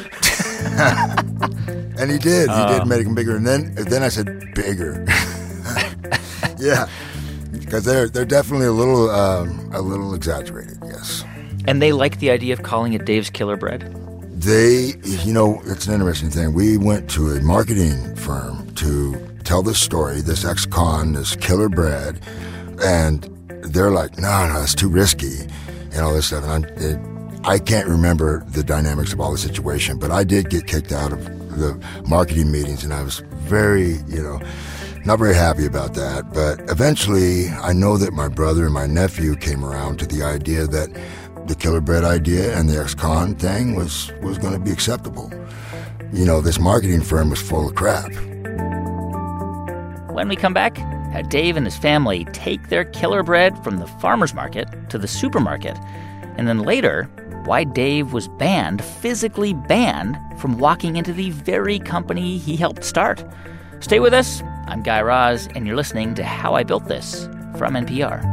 And he did. He Oh. did make them bigger. And then then I said, bigger. Yeah. Because they're they're definitely a little um, a little exaggerated, yes. And they like the idea of calling it Dave's Killer Bread? They, you know, it's an interesting thing. We went to a marketing firm to tell this story, this ex-con, this Killer Bread, and they're like, no, no, it's too risky, and all this stuff. And I, it, I can't remember the dynamics of all the situation, but I did get kicked out of the marketing meetings, and I was very, you know, not very happy about that. But eventually, I know that my brother and my nephew came around to the idea that the Killer Bread idea and the ex-con thing was, was going to be acceptable. You know, this marketing firm was full of crap. When we come back, how Dave and his family take their Killer Bread from the farmer's market to the supermarket. And then later, why Dave was banned, physically banned, from walking into the very company he helped start. Stay with us. I'm Guy Raz, and you're listening to How I Built This from N P R.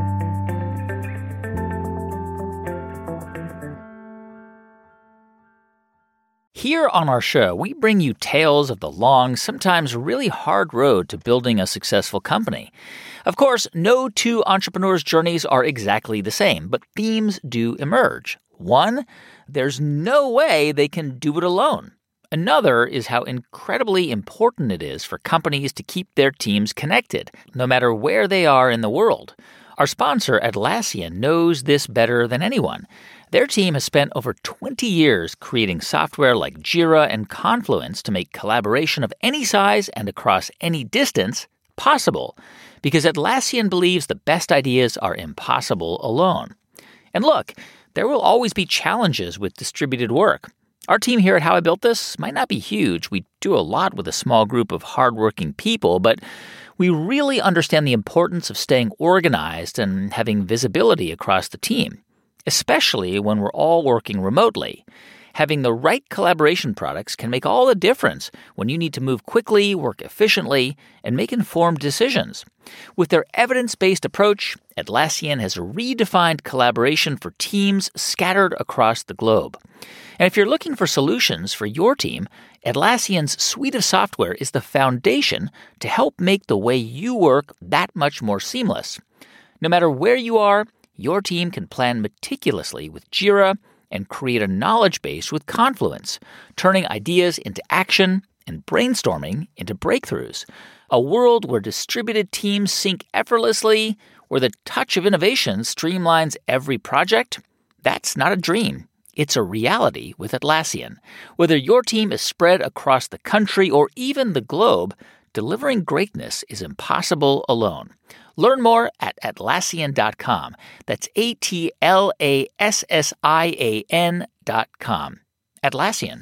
Here on our show, we bring you tales of the long, sometimes really hard road to building a successful company. Of course, no two entrepreneurs' journeys are exactly the same, but themes do emerge. One, there's no way they can do it alone. Another is how incredibly important it is for companies to keep their teams connected, no matter where they are in the world. Our sponsor, Atlassian, knows this better than anyone. Their team has spent over twenty years creating software like Jira and Confluence to make collaboration of any size and across any distance possible, because Atlassian believes the best ideas are impossible alone. And look, there will always be challenges with distributed work. Our team here at How I Built This might not be huge. We do a lot with a small group of hardworking people, but we really understand the importance of staying organized and having visibility across the team, especially when we're all working remotely. Having the right collaboration products can make all the difference when you need to move quickly, work efficiently, and make informed decisions. With their evidence-based approach, Atlassian has redefined collaboration for teams scattered across the globe. And if you're looking for solutions for your team, Atlassian's suite of software is the foundation to help make the way you work that much more seamless. No matter where you are, your team can plan meticulously with Jira and create a knowledge base with Confluence, turning ideas into action and brainstorming into breakthroughs. A world where distributed teams sync effortlessly, where the touch of innovation streamlines every project. That's not a dream. It's a reality with Atlassian. Whether your team is spread across the country or even the globe, delivering greatness is impossible alone. Learn more at Atlassian dot com. That's A T L A S S I A N dot com. Atlassian.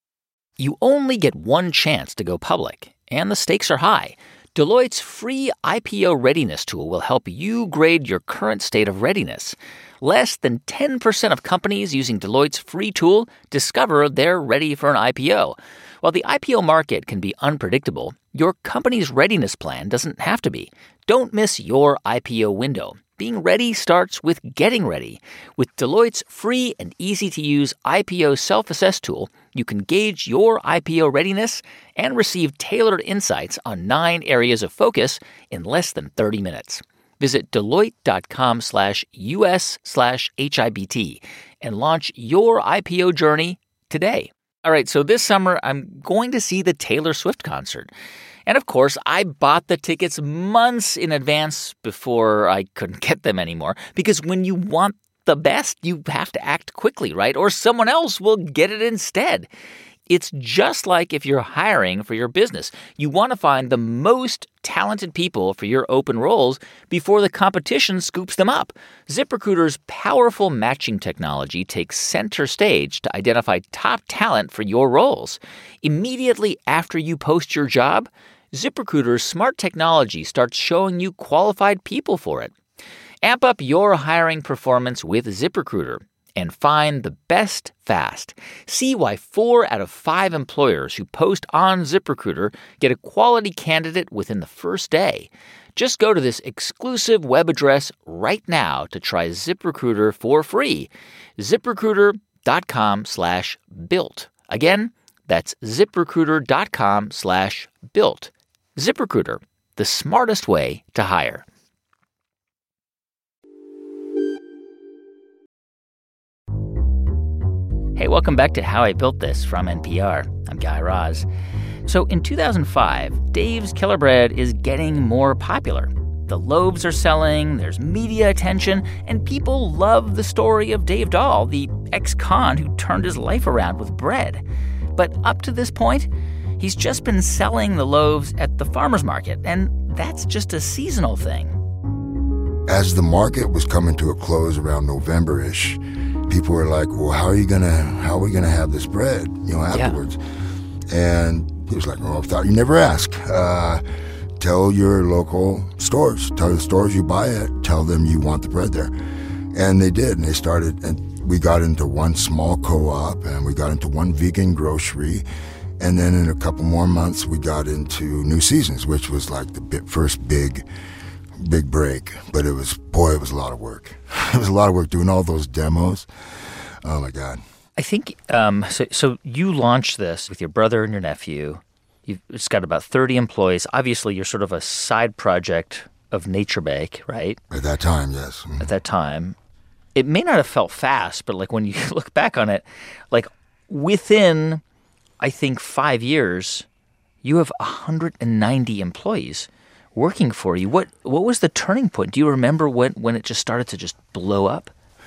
You only get one chance to go public, and the stakes are high. Deloitte's free I P O readiness tool will help you grade your current state of readiness. Less than ten percent of companies using Deloitte's free tool discover they're ready for an I P O. While the I P O market can be unpredictable, your company's readiness plan doesn't have to be. Don't miss your I P O window. Being ready starts with getting ready. With Deloitte's free and easy-to-use I P O self-assess tool, you can gauge your I P O readiness and receive tailored insights on nine areas of focus in less than thirty minutes. Visit Deloitte.com slash US slash HIBT and launch your I P O journey today. All right, so this summer, I'm going to see the Taylor Swift concert. And of course, I bought the tickets months in advance before I couldn't get them anymore. Because when you want the best, you have to act quickly, right? Or someone else will get it instead. It's just like if you're hiring for your business. You want to find the most talented people for your open roles before the competition scoops them up. ZipRecruiter's powerful matching technology takes center stage to identify top talent for your roles. Immediately after you post your job, ZipRecruiter's smart technology starts showing you qualified people for it. Amp up your hiring performance with ZipRecruiter. and find the best fast. See why four out of five employers who post on ZipRecruiter get a quality candidate within the first day. Just go to this exclusive web address right now to try ZipRecruiter for free. ZipRecruiter.com slash built. Again, that's ZipRecruiter.com slash built. ZipRecruiter, the smartest way to hire. Hey, welcome back to How I Built This from N P R. I'm Guy Raz. So in two thousand five, Dave's Killer Bread is getting more popular. The loaves are selling, there's media attention, and people love the story of Dave Dahl, the ex-con who turned his life around with bread. But up to this point, he's just been selling the loaves at the farmer's market, and that's just a seasonal thing. As the market was coming to a close around November-ish, people were like, well, how are you gonna, how are we gonna have this bread, you know, afterwards? Yeah. And he was like, oh, I thought you never ask. Uh, tell your local stores, tell the stores you buy it, tell them you want the bread there. And they did, and they started, and we got into one small co-op, and we got into one vegan grocery, and then in a couple more months, we got into New Seasons, which was like the first big big break, but it was, boy, it was a lot of work. It was a lot of work doing all those demos. Oh, my God. I think, um, so, so you launched this with your brother and your nephew. You've, it's got about thirty employees. Obviously, you're sort of a side project of NatureBake, right? At that time, yes. Mm-hmm. At that time. It may not have felt fast, but like when you look back on it, like within, I think, five years, you have one hundred ninety employees working for you. What what was the turning point? Do you remember when, when it just started to just blow up?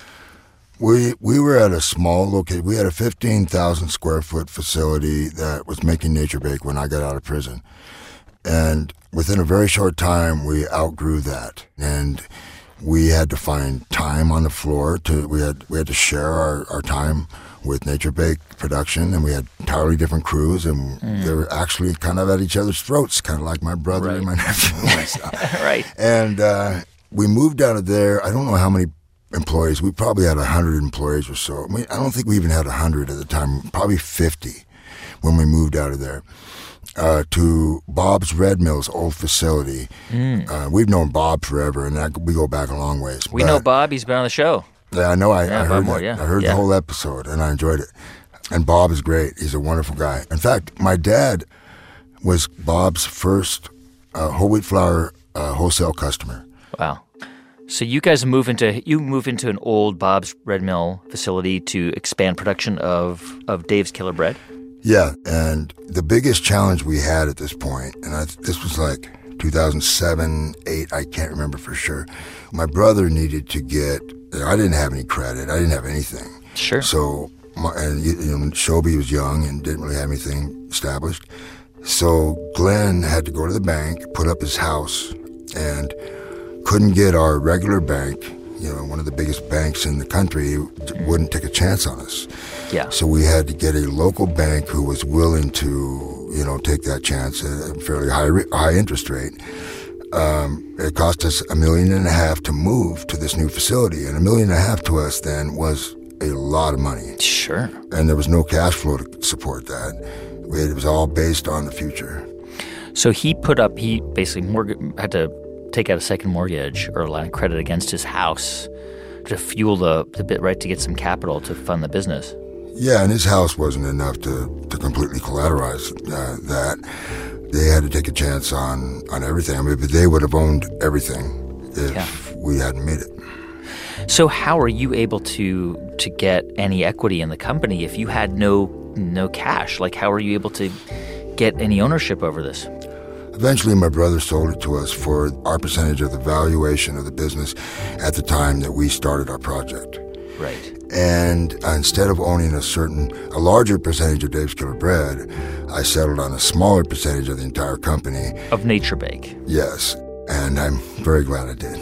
We we were at a small location. We had a fifteen thousand square foot facility that was making NatureBake when I got out of prison. And within a very short time, we outgrew that. And we had to find time on the floor to, we had we had to share our, our time with NatureBake production, and we had entirely different crews, and mm. they were actually kind of at each other's throats, kind of like my brother right. and my nephew. Right. And uh, we moved out of there. I don't know how many employees. We probably had one hundred employees or so. I, mean, I don't think we even had one hundred at the time, probably fifty when we moved out of there. Uh, to Bob's Red Mill's old facility. Mm. Uh, we've known Bob forever, and that, we go back a long ways. We but, know Bob. He's been on the show. Yeah, I know. I, yeah, I heard more, that. Yeah. I heard yeah. the whole episode, and I enjoyed it. And Bob is great. He's a wonderful guy. In fact, my dad was Bob's first uh, whole wheat flour uh, wholesale customer. Wow. So you guys move into you move into an old Bob's Red Mill facility to expand production of, of Dave's Killer Bread? Yeah, and the biggest challenge we had at this point, and I, this was like two thousand seven, eight, I can't remember for sure. My brother needed to get, I didn't have any credit, I didn't have anything. Sure. So, my, and you know, Shobi was young and didn't really have anything established. So Glenn had to go to the bank, put up his house, and couldn't get our regular bank, you know, one of the biggest banks in the country, wouldn't take a chance on us. Yeah. So we had to get a local bank who was willing to, you know, take that chance at a fairly high high interest rate. Um, it cost us a million and a half to move to this new facility, and a million and a half to us then was a lot of money. Sure. And there was no cash flow to support that. It was all based on the future. So he put up, he basically mortg- had to take out a second mortgage or a line of credit against his house to fuel the, the bit, right, to get some capital to fund the business. Yeah, and his house wasn't enough to, to completely collateralize uh, that. They had to take a chance on, on everything. I mean, but they would have owned everything if yeah. we hadn't made it. So how are you able to to get any equity in the company if you had no no cash? Like, how are you able to get any ownership over this? Eventually, my brother sold it to us for our percentage of the valuation of the business at the time that we started our project. Right. And uh, instead of owning a certain, a larger percentage of Dave's Killer Bread, I settled on a smaller percentage of the entire company. Of NatureBake. Yes, and I'm very glad I did.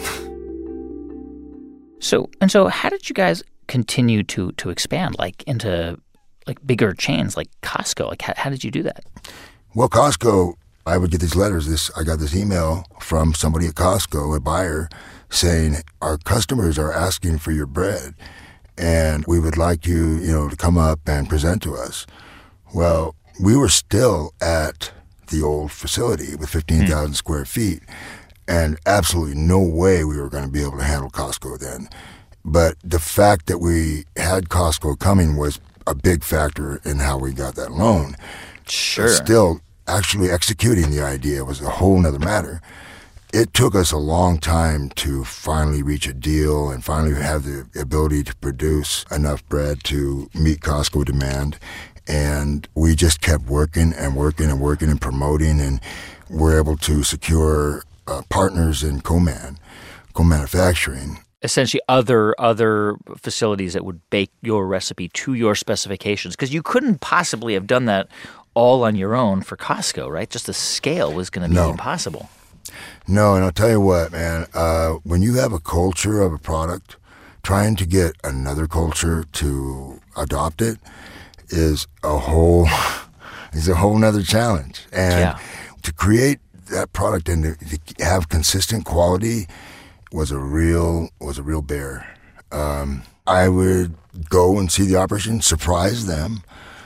So, and so how did you guys continue to, to expand, like, into, like, bigger chains like Costco? Like, how, how did you do that? Well, Costco, I would get these letters. This I got this email from somebody at Costco, a buyer, saying, our customers are asking for your bread. and we would like you, you know, to come up and present to us. Well, we were still at the old facility with fifteen thousand mm. square feet, and absolutely no way we were going to be able to handle Costco then. But the fact that we had Costco coming was a big factor in how we got that loan. Sure. But still, actually executing the idea was a whole nother matter. It took us a long time to finally reach a deal and finally have the ability to produce enough bread to meet Costco demand. And we just kept working and working and working and promoting, and we're able to secure uh, partners in co-man, co-manufacturing. Essentially other other facilities that would bake your recipe to your specifications, because you couldn't possibly have done that all on your own for Costco, right? Just the scale was going to be no. impossible. No, and I'll tell you what, man, uh, when you have a culture of a product, trying to get another culture to adopt it is a whole is a whole nother challenge. And yeah. to create that product and to, to have consistent quality was a real was a real bear. Um, I would go and see the operation, surprise them,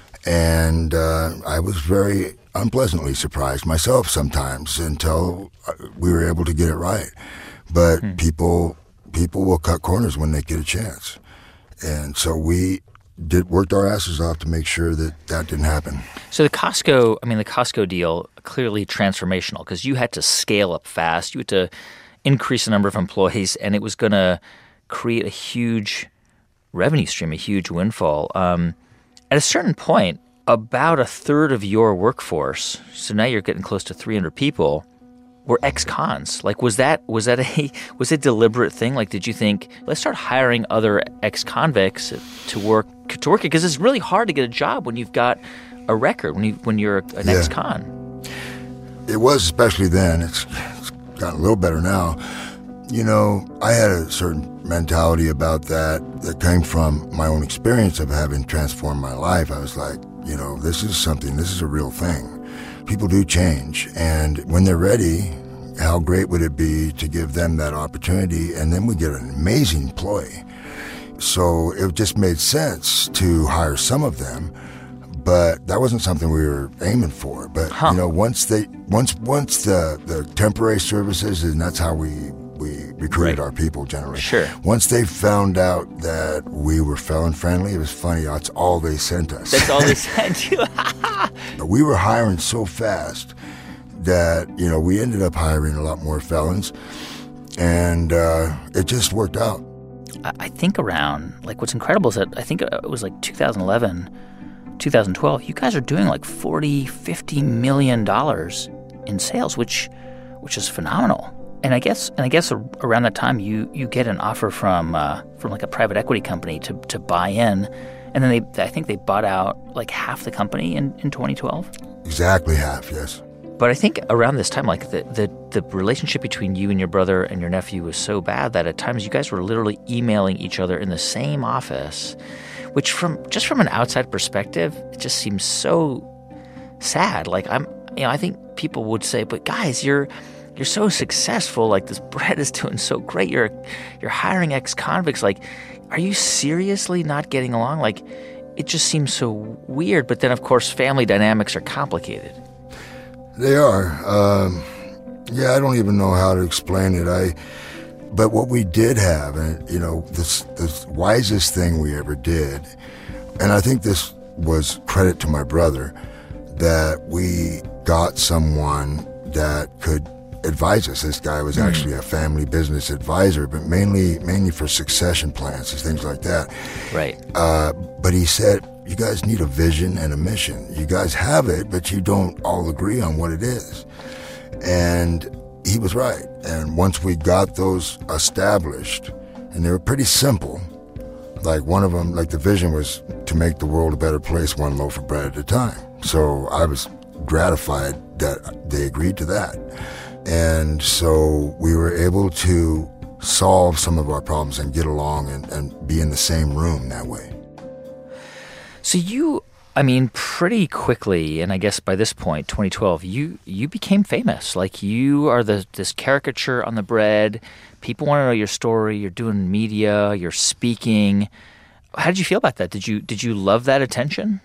and uh, I was very unpleasantly surprised myself sometimes until we were able to get it right. But hmm. people people will cut corners when they get a chance, and so we did worked our asses off to make sure that that didn't happen. So the Costco, I mean, the Costco deal, clearly transformational because you had to scale up fast. You had to increase the number of employees, and it was going to create a huge revenue stream, a huge windfall. Um, at a certain point, about a third of your workforce, so now you're getting close to three hundred people, were ex-cons. Like, was that was that a was it a deliberate thing? Like, did you think, let's start hiring other ex-convicts to work to work it? Because it's really hard to get a job when you've got a record, when you when you're an yeah. ex-con. It was, especially then. It's, it's gotten a little better now. You know, I had a certain mentality about that that came from my own experience of having transformed my life. I was like, you know, this is something, this is a real thing. People do change, and when they're ready, how great would it be to give them that opportunity, and then we get an amazing employee. So it just made sense to hire some of them, but that wasn't something we were aiming for. But huh. you know, once they, once once the, the temporary services, and that's how we we recruited right. our people generally. Sure. Once they found out that we were felon friendly, it was funny. That's all they sent us. That's all they sent you. We were hiring so fast that, you know, we ended up hiring a lot more felons, and uh, it just worked out. I think around, like, what's incredible is that I think it was like two thousand eleven, two thousand twelve, you guys are doing like forty, fifty million dollars in sales, which which is phenomenal. And I guess and I guess around that time you, you get an offer from uh, from like a private equity company to, to buy in, and then they I think they bought out like half the company in, in twenty twelve. Exactly half, yes. But I think around this time, like the, the the relationship between you and your brother and your nephew was so bad that at times you guys were literally emailing each other in the same office, which from just from an outside perspective, it just seems so sad. Like I'm, you know, I think people would say, but guys, you're you're so successful. Like this bread is doing so great. You're you're hiring ex-convicts. Like, are you seriously not getting along? Like, it just seems so weird. But then, of course, family dynamics are complicated. They are. Um, yeah, I don't even know how to explain it. I, but what we did have, and you know, this the wisest thing we ever did, and I think this was credit to my brother, that we got someone that could advise us. This guy was mm. actually a family business advisor, but mainly mainly for succession plans and things like that. Right. Uh, but he said, you guys need a vision and a mission. You guys have it, but you don't all agree on what it is. And he was right. And once we got those established, and they were pretty simple, like one of them, like the vision was to make the world a better place one loaf of bread at a time. So I was gratified that they agreed to that. And so we were able to solve some of our problems and get along and, and be in the same room that way. So you, I mean, pretty quickly, and I guess by this point, twenty twelve, you you became famous. Like, you are the this caricature on the bread. People want to know your story. You're doing media. You're speaking. How did you feel about that? Did you did you love that attention?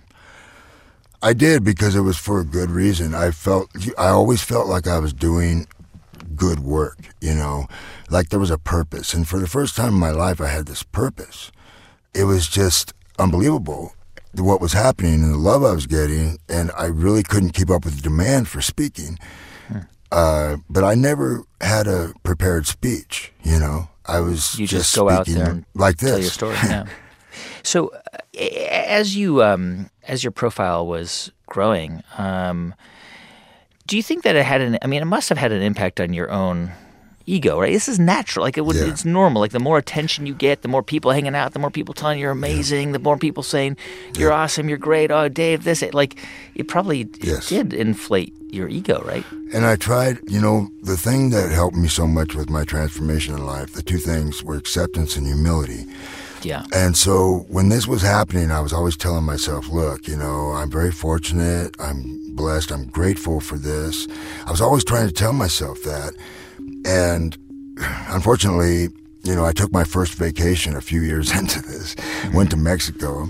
I did, because it was for a good reason. I felt I always felt like I was doing good work, you know, like there was a purpose. And for the first time in my life, I had this purpose. It was just unbelievable what was happening and the love I was getting, and I really couldn't keep up with the demand for speaking. Hmm. Uh, but I never had a prepared speech, you know. I was you just, just go out there and like this. Tell your story. Yeah. So, uh, as you um, as your profile was growing, um, do you think that it had an? I mean, it must have had an impact on your own ego, right? This is natural. Like it would, yeah. It's normal. Like the more attention you get, the more people hanging out, the more people telling you you're amazing, yeah. the more people saying you're yeah. awesome, you're great. Oh, Dave, this. Like it probably yes. it did inflate your ego, right? And I tried. You know, the thing that helped me so much with my transformation in life, the two things were acceptance and humility. Yeah. And so when this was happening, I was always telling myself, look, you know, I'm very fortunate. I'm blessed. I'm grateful for this. I was always trying to tell myself that. And unfortunately, you know, I took my first vacation a few years into this, mm-hmm. went to Mexico,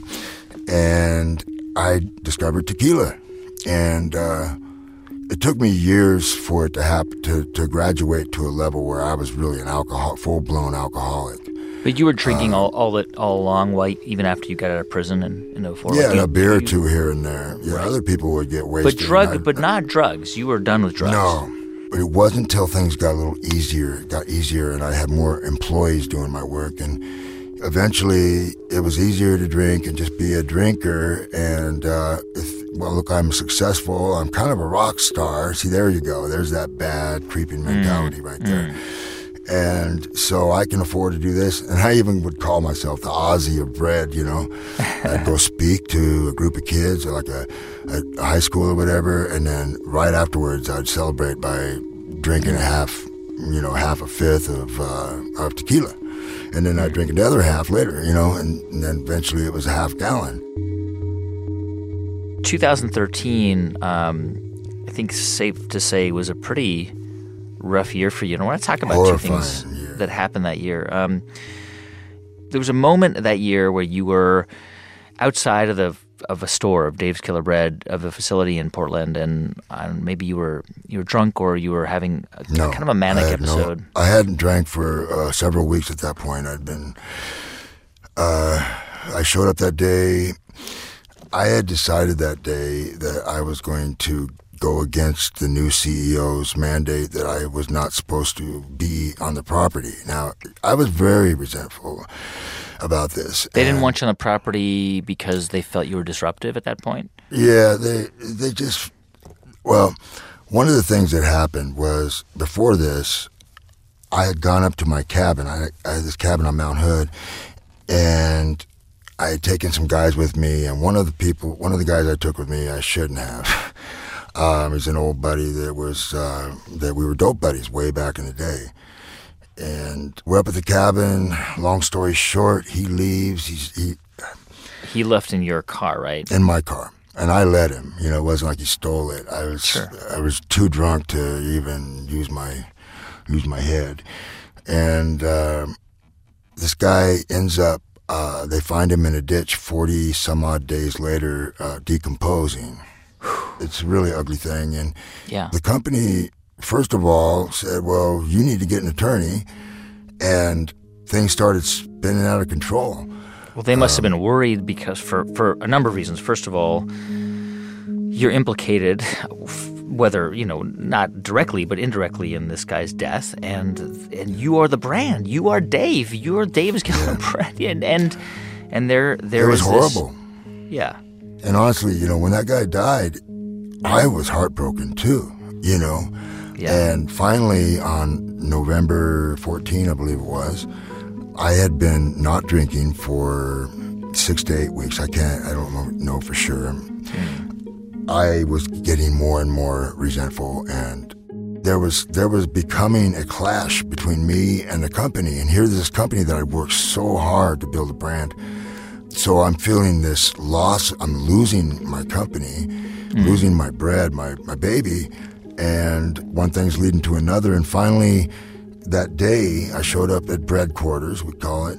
and I discovered tequila. And uh, it took me years for it to happen, to, to graduate to a level where I was really an alcohol, full-blown alcoholic. But you were drinking uh, all all, it, all along, while, even after you got out of prison in, in oh four? Yeah, like and you, a beer or you, two here and there. Yeah, right. Other people would get wasted. But drug, I, but not drugs. You were done with drugs. No. But it wasn't until things got a little easier, it got easier, and I had more employees doing my work. And eventually, it was easier to drink and just be a drinker. And, uh, if, well, look, I'm successful. I'm kind of a rock star. See, there you go. There's that bad, creeping mentality mm. right there. Mm. And so I can afford to do this. And I even would call myself the Ozzy of bread, you know. I'd go speak to a group of kids, like a, a high school or whatever, and then right afterwards I'd celebrate by drinking a half, you know, half a fifth of, uh, of tequila. And then I'd drink another half later, you know, and, and then eventually it was a half gallon. twenty thirteen, um, I think safe to say, was a pretty rough year for you. And I want to talk about Horrifying two things year. that happened that year. Um, there was a moment that year where you were outside of the of a store of Dave's Killer Bread, of a facility in Portland, and uh, maybe you were you were drunk, or you were having a, no, kind of a manic I had episode. No, I hadn't drank for uh, several weeks at that point. I'd been. Uh, I showed up that day. I had decided that day that I was going to go against the new C E O's mandate that I was not supposed to be on the property. Now, I was very resentful about this. They didn't and, want you on the property because they felt you were disruptive at that point? Yeah, they they just, well, one of the things that happened was before this, I had gone up to my cabin. I, I had this cabin on Mount Hood, and I had taken some guys with me, and one of the people, one of the guys I took with me, I shouldn't have. Um, he's an old buddy that was uh, that we were dope buddies way back in the day, and we're up at the cabin. Long story short, he leaves. He's he he left in your car, right? In my car, and I let him. You know, it wasn't like he stole it. I was sure. I was too drunk to even use my use my head, and uh, this guy ends up. Uh, they find him in a ditch forty some odd days later, uh, decomposing. It's a really ugly thing. And yeah. the company, first of all, said, well, you need to get an attorney. And things started spinning out of control. Well, they must um, have been worried because for, for a number of reasons. First of all, you're implicated, whether, you know, not directly, but indirectly in this guy's death. And and you are the brand. You are Dave. You are Dave's Killer Bread. And, and, and there, there it was is horrible. This, yeah. And honestly, you know, when that guy died, I was heartbroken too, you know. Yeah. And finally, on November fourteenth, I believe it was, I had been not drinking for six to eight weeks. I can't, I don't know, know for sure. Mm. I was getting more and more resentful, and there was there was becoming a clash between me and the company. And here's this company that I worked so hard to build a brand. So I'm feeling this loss. I'm losing my company, mm. losing my bread, my, my baby, and one thing's leading to another. And finally, that day, I showed up at bread quarters, we call it,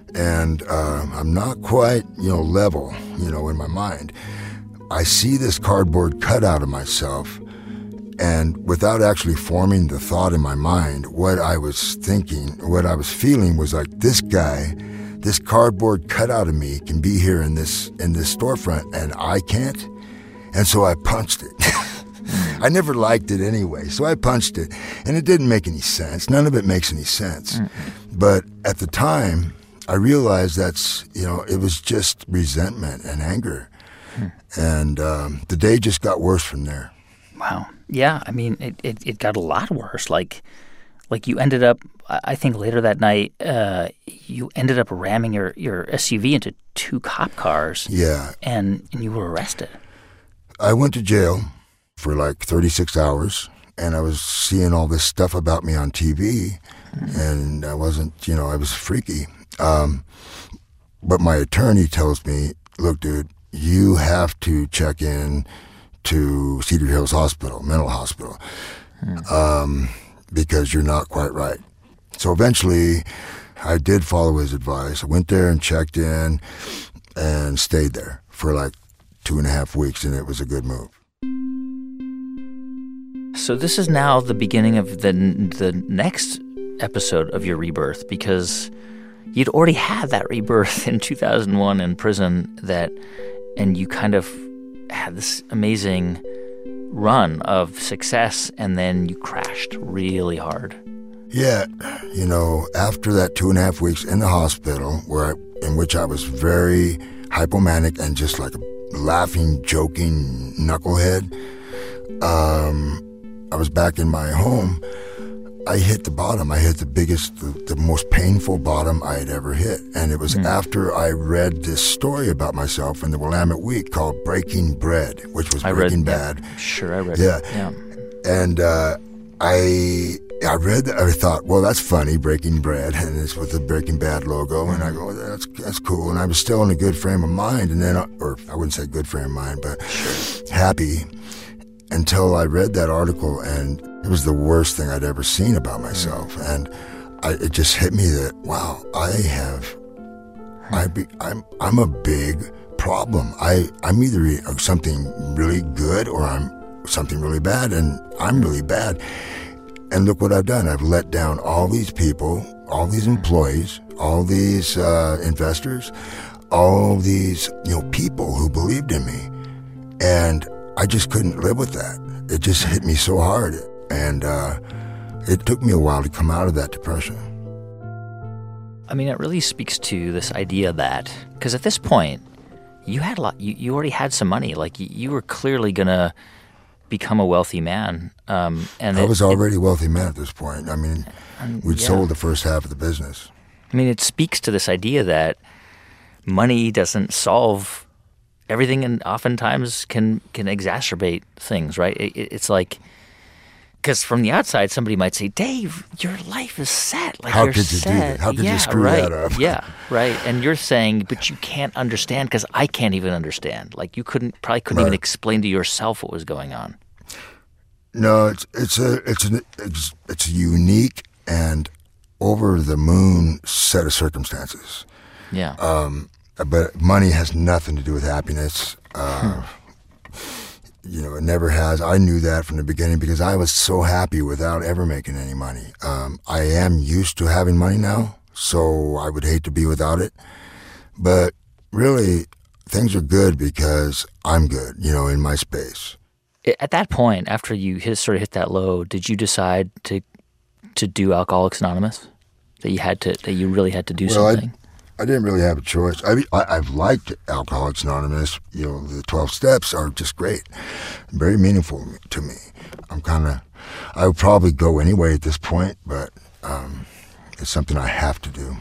and uh, I'm not quite, you know, level, you know, in my mind. I see this cardboard cutout of myself, and without actually forming the thought in my mind, what I was thinking, what I was feeling was like, this guy, this cardboard cutout of me can be here in this in this storefront, and I can't. And so I punched it. I never liked it anyway, so I punched it, and it didn't make any sense. None of it makes any sense. Mm-hmm. But at the time, I realized that's, you know, it was just resentment and anger. Hmm. And um, the day just got worse from there. Wow. Yeah, I mean, it, it, it got a lot worse. Like, like you ended up, I think later that night, uh, you ended up ramming your, your S U V into two cop cars. Yeah. And, and you were arrested. I went to jail for like thirty-six hours, and I was seeing all this stuff about me on T V, mm-hmm. and I wasn't, you know, I was freaky. Um, but my attorney tells me, look, dude, you have to check in to Cedar Hills Hospital, mental hospital, mm. um, because you're not quite right. So eventually, I did follow his advice. I went there and checked in and stayed there for like two and a half weeks, and it was a good move. So this is now the beginning of the the next episode of your rebirth, because you'd already had that rebirth in two thousand one in prison, that, and you kind of had this amazing run of success, and then you crashed really hard. Yeah, you know, after that two and a half weeks in the hospital, where I, in which I was very hypomanic and just like a laughing, joking knucklehead, um, I was back in my home. I hit the bottom. I hit the biggest, the, the most painful bottom I had ever hit. And it was mm. after I read this story about myself in the Willamette Week called Breaking Bread, which was I Breaking read, Bad. Yeah. Sure, I read yeah. it. Yeah. And uh, I I read that. I thought, well, that's funny, Breaking Bread, and it's with the Breaking Bad logo. And I go, that's that's cool. And I was still in a good frame of mind. And then, or I wouldn't say good frame of mind, but happy, until I read that article, and it was the worst thing I'd ever seen about myself. And I, it just hit me that, wow, I have, I be, I'm I'm a big problem. I, I'm either something really good or I'm something really bad, and I'm really bad. And look what I've done. I've let down all these people, all these employees, all these uh, investors, all these, you know, people who believed in me. And I just couldn't live with that. It just hit me so hard. And uh, it took me a while to come out of that depression. I mean, it really speaks to this idea that, because at this point, you had a lot, you, you already had some money. Like, you, you were clearly going to become a wealthy man. Um, and I it, was already it, a wealthy man at this point. I mean, um, we'd yeah. sold the first half of the business. I mean, it speaks to this idea that money doesn't solve everything, and oftentimes can can exacerbate things, right? It, it, it's like, because from the outside, somebody might say, Dave, your life is set. Like, How you're could you set. do that? How could yeah, you screw right. that up? Yeah, right. And you're saying, but you can't understand, because I can't even understand. Like, you couldn't probably couldn't right. even explain to yourself what was going on. No, it's it's a it's an it's, it's a unique and over the moon set of circumstances. Yeah. Um, but money has nothing to do with happiness. Uh, hmm. You know, it never has. I knew that from the beginning because I was so happy without ever making any money. Um, I am used to having money now, so I would hate to be without it. But really, things are good because I'm good, you know, in my space. At that point, after you hit, sort of hit that low, did you decide to to do Alcoholics Anonymous? That you had to, that you really had to do well, something? I, I didn't really have a choice. I, I, I've liked Alcoholics Anonymous. You know, the twelve steps are just great, very meaningful to me. I'm kind of, I would probably go anyway at this point, but um, it's something I have to do.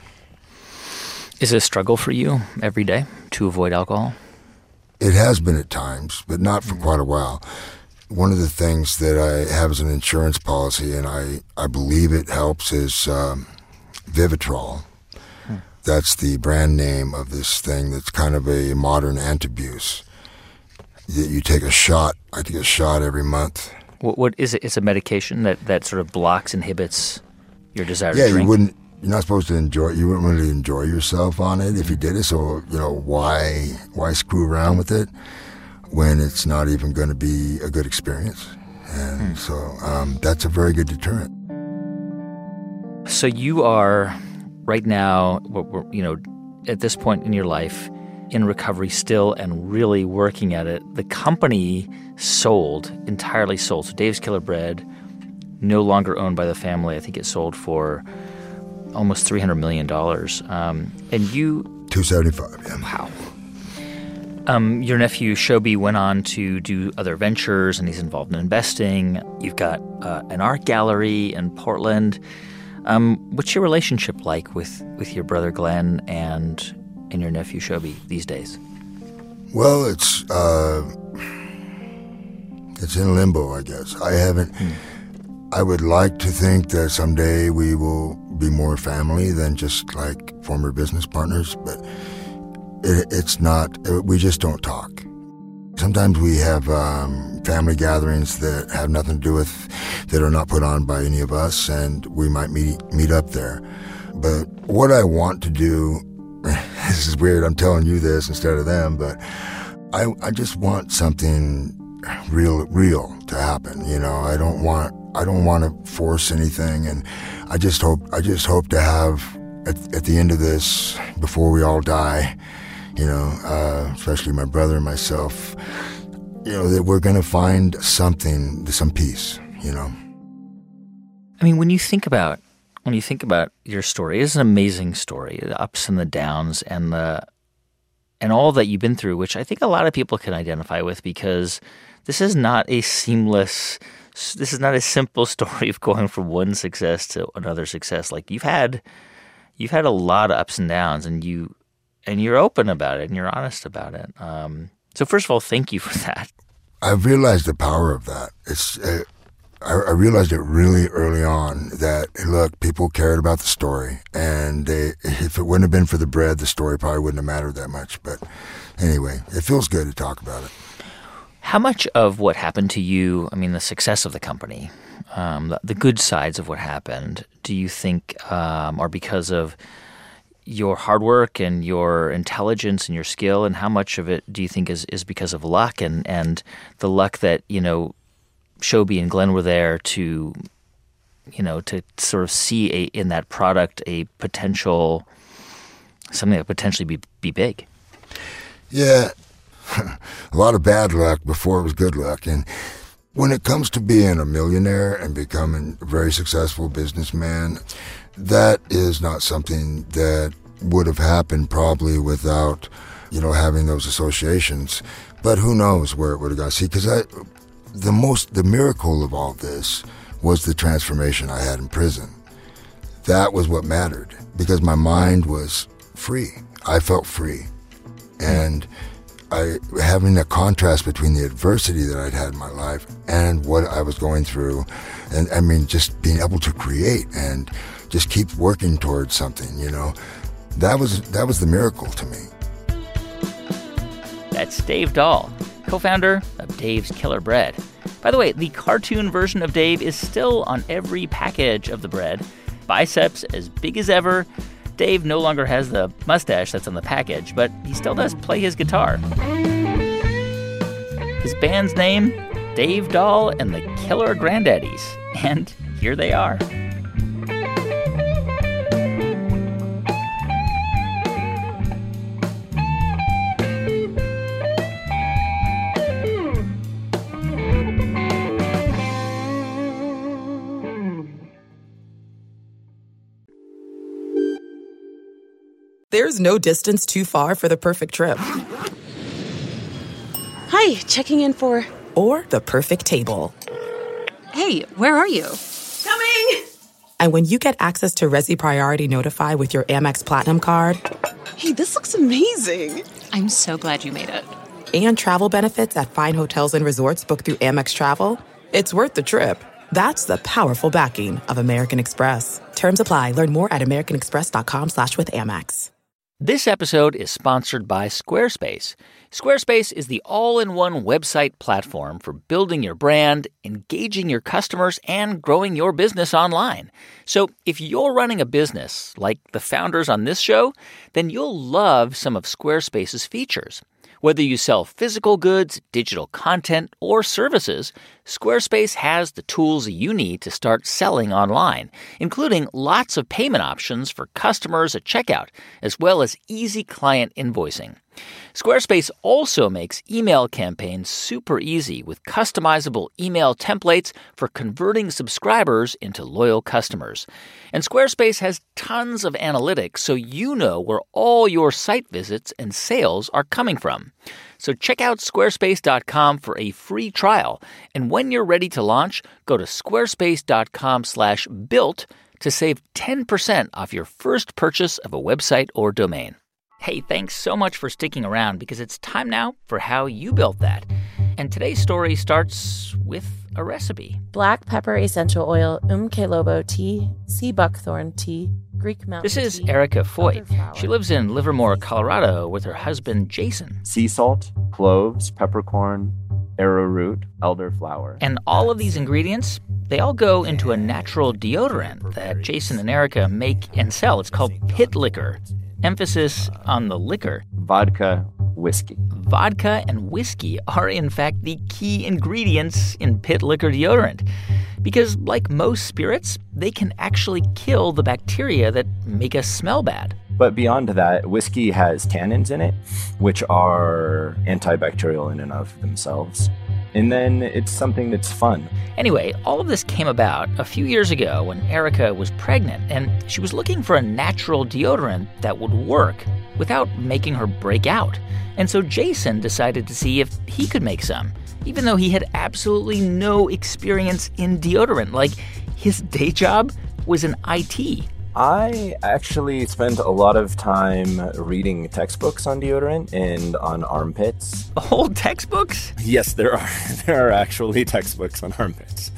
Is it a struggle for you every day to avoid alcohol? It has been at times, but not for quite a while. One of the things that I have as an insurance policy, and I, I believe it helps, is um, Vivitrol. Hmm. That's the brand name of this thing that's kind of a modern antabuse. You take a shot, I take a shot every month. What, what is it? It's a medication that, that sort of blocks, inhibits your desire yeah, to drink? you wouldn't, you're not supposed to enjoy, you wouldn't really enjoy yourself on it if you did it. So, you know, why, why screw around with it when it's not even going to be a good experience? And hmm. so um, that's a very good deterrent. So you are right now, you know, at this point in your life, in recovery still and really working at it. The company sold, entirely sold. So Dave's Killer Bread, no longer owned by the family. I think it sold for almost three hundred million dollars. Um, and you... two seventy-five, yeah. Wow. Um, your nephew, Shobi, went on to do other ventures, and he's involved in investing. You've got uh, an art gallery in Portland. Um, what's your relationship like with, with your brother Glenn and and your nephew Shobi these days? Well, it's uh, it's in limbo, I guess. I haven't. Hmm. I would like to think that someday we will be more family than just like former business partners, but it, it's not. It, we just don't talk. Sometimes we have um, family gatherings that have nothing to do with, that are not put on by any of us, and we might meet meet up there. But what I want to do, this is weird, I'm telling you this instead of them, but I I just want something real real to happen. You know, I don't want I don't want to force anything, and I just hope I just hope to have at, at the end of this, before we all die, you know, uh, especially my brother and myself, you know, that we're going to find something, some peace, you know. I mean, when you think about when you think about your story, it's an amazing story, the ups and the downs and the and all that you've been through, which I think a lot of people can identify with, because this is not a seamless, this is not a simple story of going from one success to another success. Like you've had, you've had a lot of ups and downs, and you. And you're open about it, and you're honest about it. Um, so first of all, thank you for that. I've realized the power of that. It's uh, I, I realized it really early on that, look, people cared about the story, and they, if it wouldn't have been for the bread, the story probably wouldn't have mattered that much. But anyway, it feels good to talk about it. How much of what happened to you, I mean, the success of the company, um, the, the good sides of what happened, do you think um, are because of your hard work and your intelligence and your skill, and how much of it do you think is, is because of luck and, and the luck that, you know, Shobi and Glenn were there to, you know, to sort of see a, in that product a potential, something that would potentially be, be big? Yeah, a lot of bad luck before it was good luck. And when it comes to being a millionaire and becoming a very successful businessman, that is not something that would have happened probably without, you know, having those associations. But who knows where it would have gone. See, because I, the most, the miracle of all this was the transformation I had in prison. That was what mattered, because my mind was free. I felt free. And I, having a contrast between the adversity that I'd had in my life and what I was going through, and I mean, just being able to create and just keep working towards something, you know, that was that was the miracle to me. That's Dave Dahl, co-founder of Dave's Killer Bread. By the way, the cartoon version of Dave is still on every package of the bread. Biceps as big as ever. Dave no longer has the mustache that's on the package, but he still does play his guitar. His band's name, Dave Dahl and the Killer Granddaddies. And here they are. There's no distance too far for the perfect trip. Hi, checking in for... Or the perfect table. Hey, where are you? Coming! And when you get access to Resi Priority Notify with your Amex Platinum card... Hey, this looks amazing. I'm so glad you made it. And travel benefits at fine hotels and resorts booked through Amex Travel, it's worth the trip. That's the powerful backing of American Express. Terms apply. Learn more at americanexpress.com slash with Amex. This episode is sponsored by Squarespace. Squarespace is the all-in-one website platform for building your brand, engaging your customers, and growing your business online. So if you're running a business like the founders on this show, then you'll love some of Squarespace's features. Whether you sell physical goods, digital content, or services, Squarespace has the tools you need to start selling online, including lots of payment options for customers at checkout, as well as easy client invoicing. Squarespace also makes email campaigns super easy with customizable email templates for converting subscribers into loyal customers. And Squarespace has tons of analytics so you know where all your site visits and sales are coming from. So check out squarespace dot com for a free trial. And when you're ready to launch, go to squarespace dot com slash built to save ten percent off your first purchase of a website or domain. Hey, thanks so much for sticking around because it's time now for how you built that. And today's story starts with a recipe. Black pepper essential oil, umke lobo tea, sea buckthorn tea, Greek mountain This is tea, Erica Foy. elderflower. She lives in Livermore, Colorado with her husband, Jason. Sea salt, cloves, peppercorn, arrowroot, elderflower. And all of these ingredients, they all go into a natural deodorant that Jason and Erica make and sell. It's called Pit Liquor. Emphasis on the liquor. Vodka, whiskey. Vodka and whiskey are, in fact, the key ingredients in Pit Liquor deodorant. Because, like most spirits, they can actually kill the bacteria that make us smell bad. But beyond that, whiskey has tannins in it, which are antibacterial in and of themselves. And then it's something that's fun. Anyway, all of this came about a few years ago when Erica was pregnant, and she was looking for a natural deodorant that would work without making her break out. And so Jason decided to see if he could make some, even though he had absolutely no experience in deodorant. Like, his day job was in I T. I actually spent a lot of time reading textbooks on deodorant and on armpits. Whole textbooks? Yes, there are. There are actually textbooks on armpits.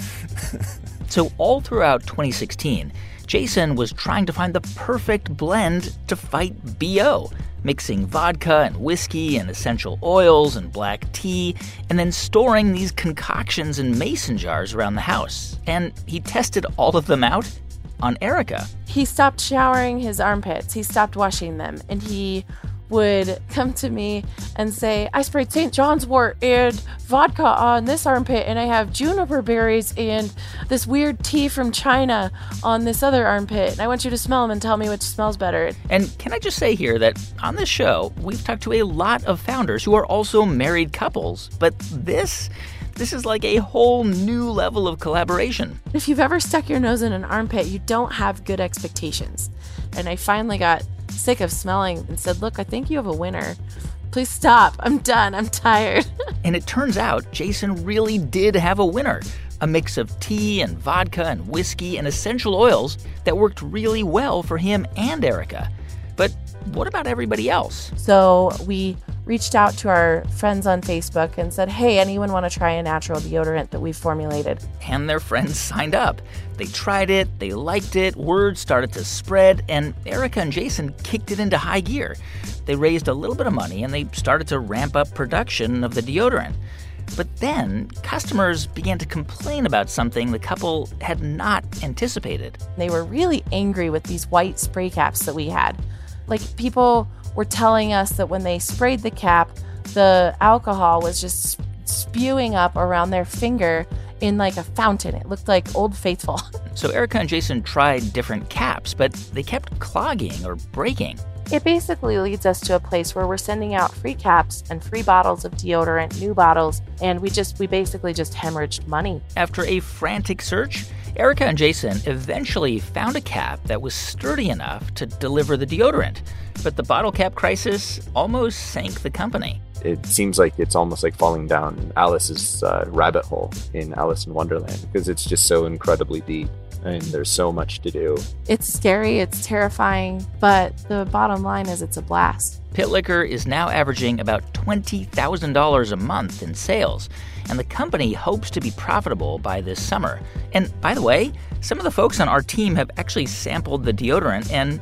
So all throughout twenty sixteen, Jason was trying to find the perfect blend to fight B O, mixing vodka and whiskey and essential oils and black tea, and then storing these concoctions in mason jars around the house. And he tested all of them out on Erica. He stopped showering his armpits. He stopped washing them. And he would come to me and say, I sprayed Saint John's wort and vodka on this armpit, and I have juniper berries and this weird tea from China on this other armpit. And I want you to smell them and tell me which smells better. And can I just say here that on this show, we've talked to a lot of founders who are also married couples. But this... This is like a whole new level of collaboration. If you've ever stuck your nose in an armpit, you don't have good expectations. And I finally got sick of smelling and said, look, I think you have a winner. Please stop. I'm done. I'm tired. And it turns out Jason really did have a winner. A mix of tea and vodka and whiskey and essential oils that worked really well for him and Erica. But what about everybody else? So we reached out to our friends on Facebook and said, hey, anyone want to try a natural deodorant that we've formulated? And their friends signed up. They tried it, they liked it, word started to spread, and Erica and Jason kicked it into high gear. They raised a little bit of money and they started to ramp up production of the deodorant. But then customers began to complain about something the couple had not anticipated. They were really angry with these white spray caps that we had. Like, people were telling us that when they sprayed the cap, the alcohol was just spewing up around their finger in like a fountain. It looked like Old Faithful. So Erica and Jason tried different caps, but they kept clogging or breaking. It basically leads us to a place where we're sending out free caps and free bottles of deodorant, new bottles, and we just we basically just hemorrhaged money. After a frantic search, Erica and Jason eventually found a cap that was sturdy enough to deliver the deodorant. But the bottle cap crisis almost sank the company. It seems like it's almost like falling down Alice's uh, rabbit hole in Alice in Wonderland, because it's just so incredibly deep and there's so much to do. It's scary, it's terrifying, but the bottom line is it's a blast. Pit Liquor is now averaging about twenty thousand dollars a month in sales, and the company hopes to be profitable by this summer. And by the way, some of the folks on our team have actually sampled the deodorant, and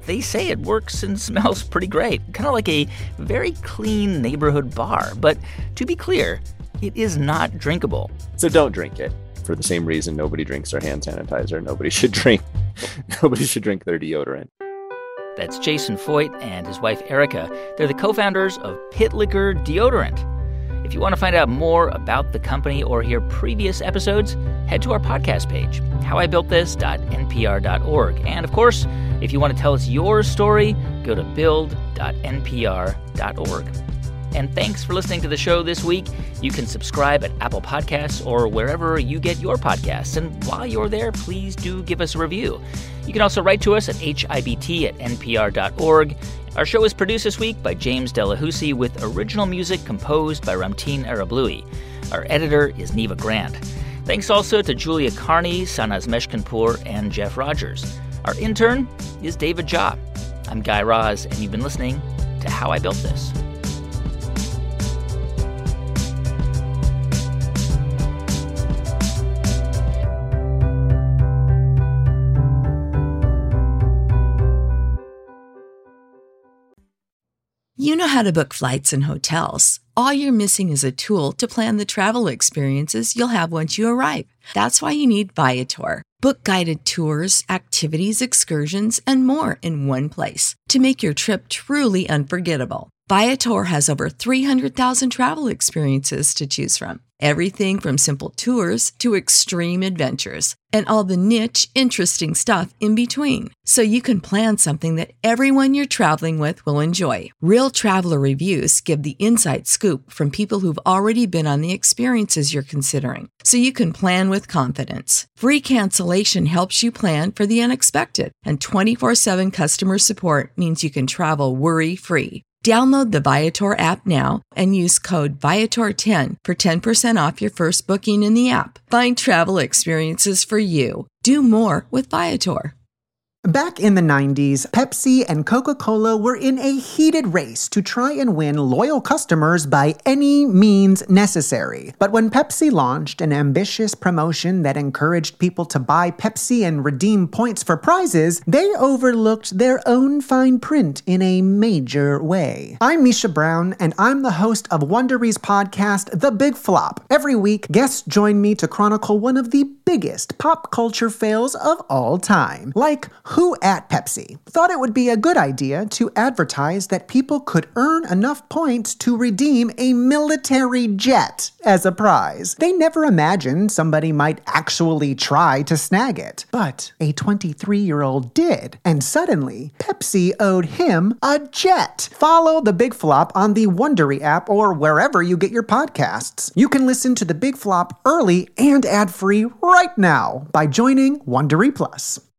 they say it works and smells pretty great, kind of like a very clean neighborhood bar. But to be clear, it is not drinkable. So don't drink it. For the same reason nobody drinks their hand sanitizer, nobody should drink nobody should drink their deodorant. That's Jason Foyt and his wife Erica. They're the co-founders of Pit Liquor Deodorant. If you want to find out more about the company or hear previous episodes, head to our podcast page, how I built this dot n p r dot org. And of course, if you want to tell us your story, go to build dot n p r dot org. And thanks for listening to the show this week. You can subscribe at Apple Podcasts or wherever you get your podcasts. And while you're there, please do give us a review. You can also write to us at h i b t at n p r dot org. Our show is produced this week by James Delahousie with original music composed by Ramtin Arablouei. Our editor is Neva Grant. Thanks also to Julia Carney, Sanaz Meshkinpour, and Jeff Rogers. Our intern is David Jha. I'm Guy Raz, and you've been listening to How I Built This. You know how to book flights and hotels. All you're missing is a tool to plan the travel experiences you'll have once you arrive. That's why you need Viator. Book guided tours, activities, excursions, and more in one place to make your trip truly unforgettable. Viator has over three hundred thousand travel experiences to choose from. Everything from simple tours to extreme adventures and all the niche, interesting stuff in between. So you can plan something that everyone you're traveling with will enjoy. Real traveler reviews give the inside scoop from people who've already been on the experiences you're considering. So you can plan with confidence. Free cancellation helps you plan for the unexpected. And twenty-four seven customer support means you can travel worry-free. Download the Viator app now and use code Viator ten for ten percent off your first booking in the app. Find travel experiences for you. Do more with Viator. Back in the nineties, Pepsi and Coca-Cola were in a heated race to try and win loyal customers by any means necessary. But when Pepsi launched an ambitious promotion that encouraged people to buy Pepsi and redeem points for prizes, they overlooked their own fine print in a major way. I'm Misha Brown, and I'm the host of Wondery's podcast, The Big Flop. Every week, guests join me to chronicle one of the biggest pop culture fails of all time, like who at Pepsi thought it would be a good idea to advertise that people could earn enough points to redeem a military jet as a prize. They never imagined somebody might actually try to snag it. But a twenty-three-year-old did, and suddenly, Pepsi owed him a jet. Follow The Big Flop on the Wondery app or wherever you get your podcasts. You can listen to The Big Flop early and ad-free right now by joining Wondery Plus.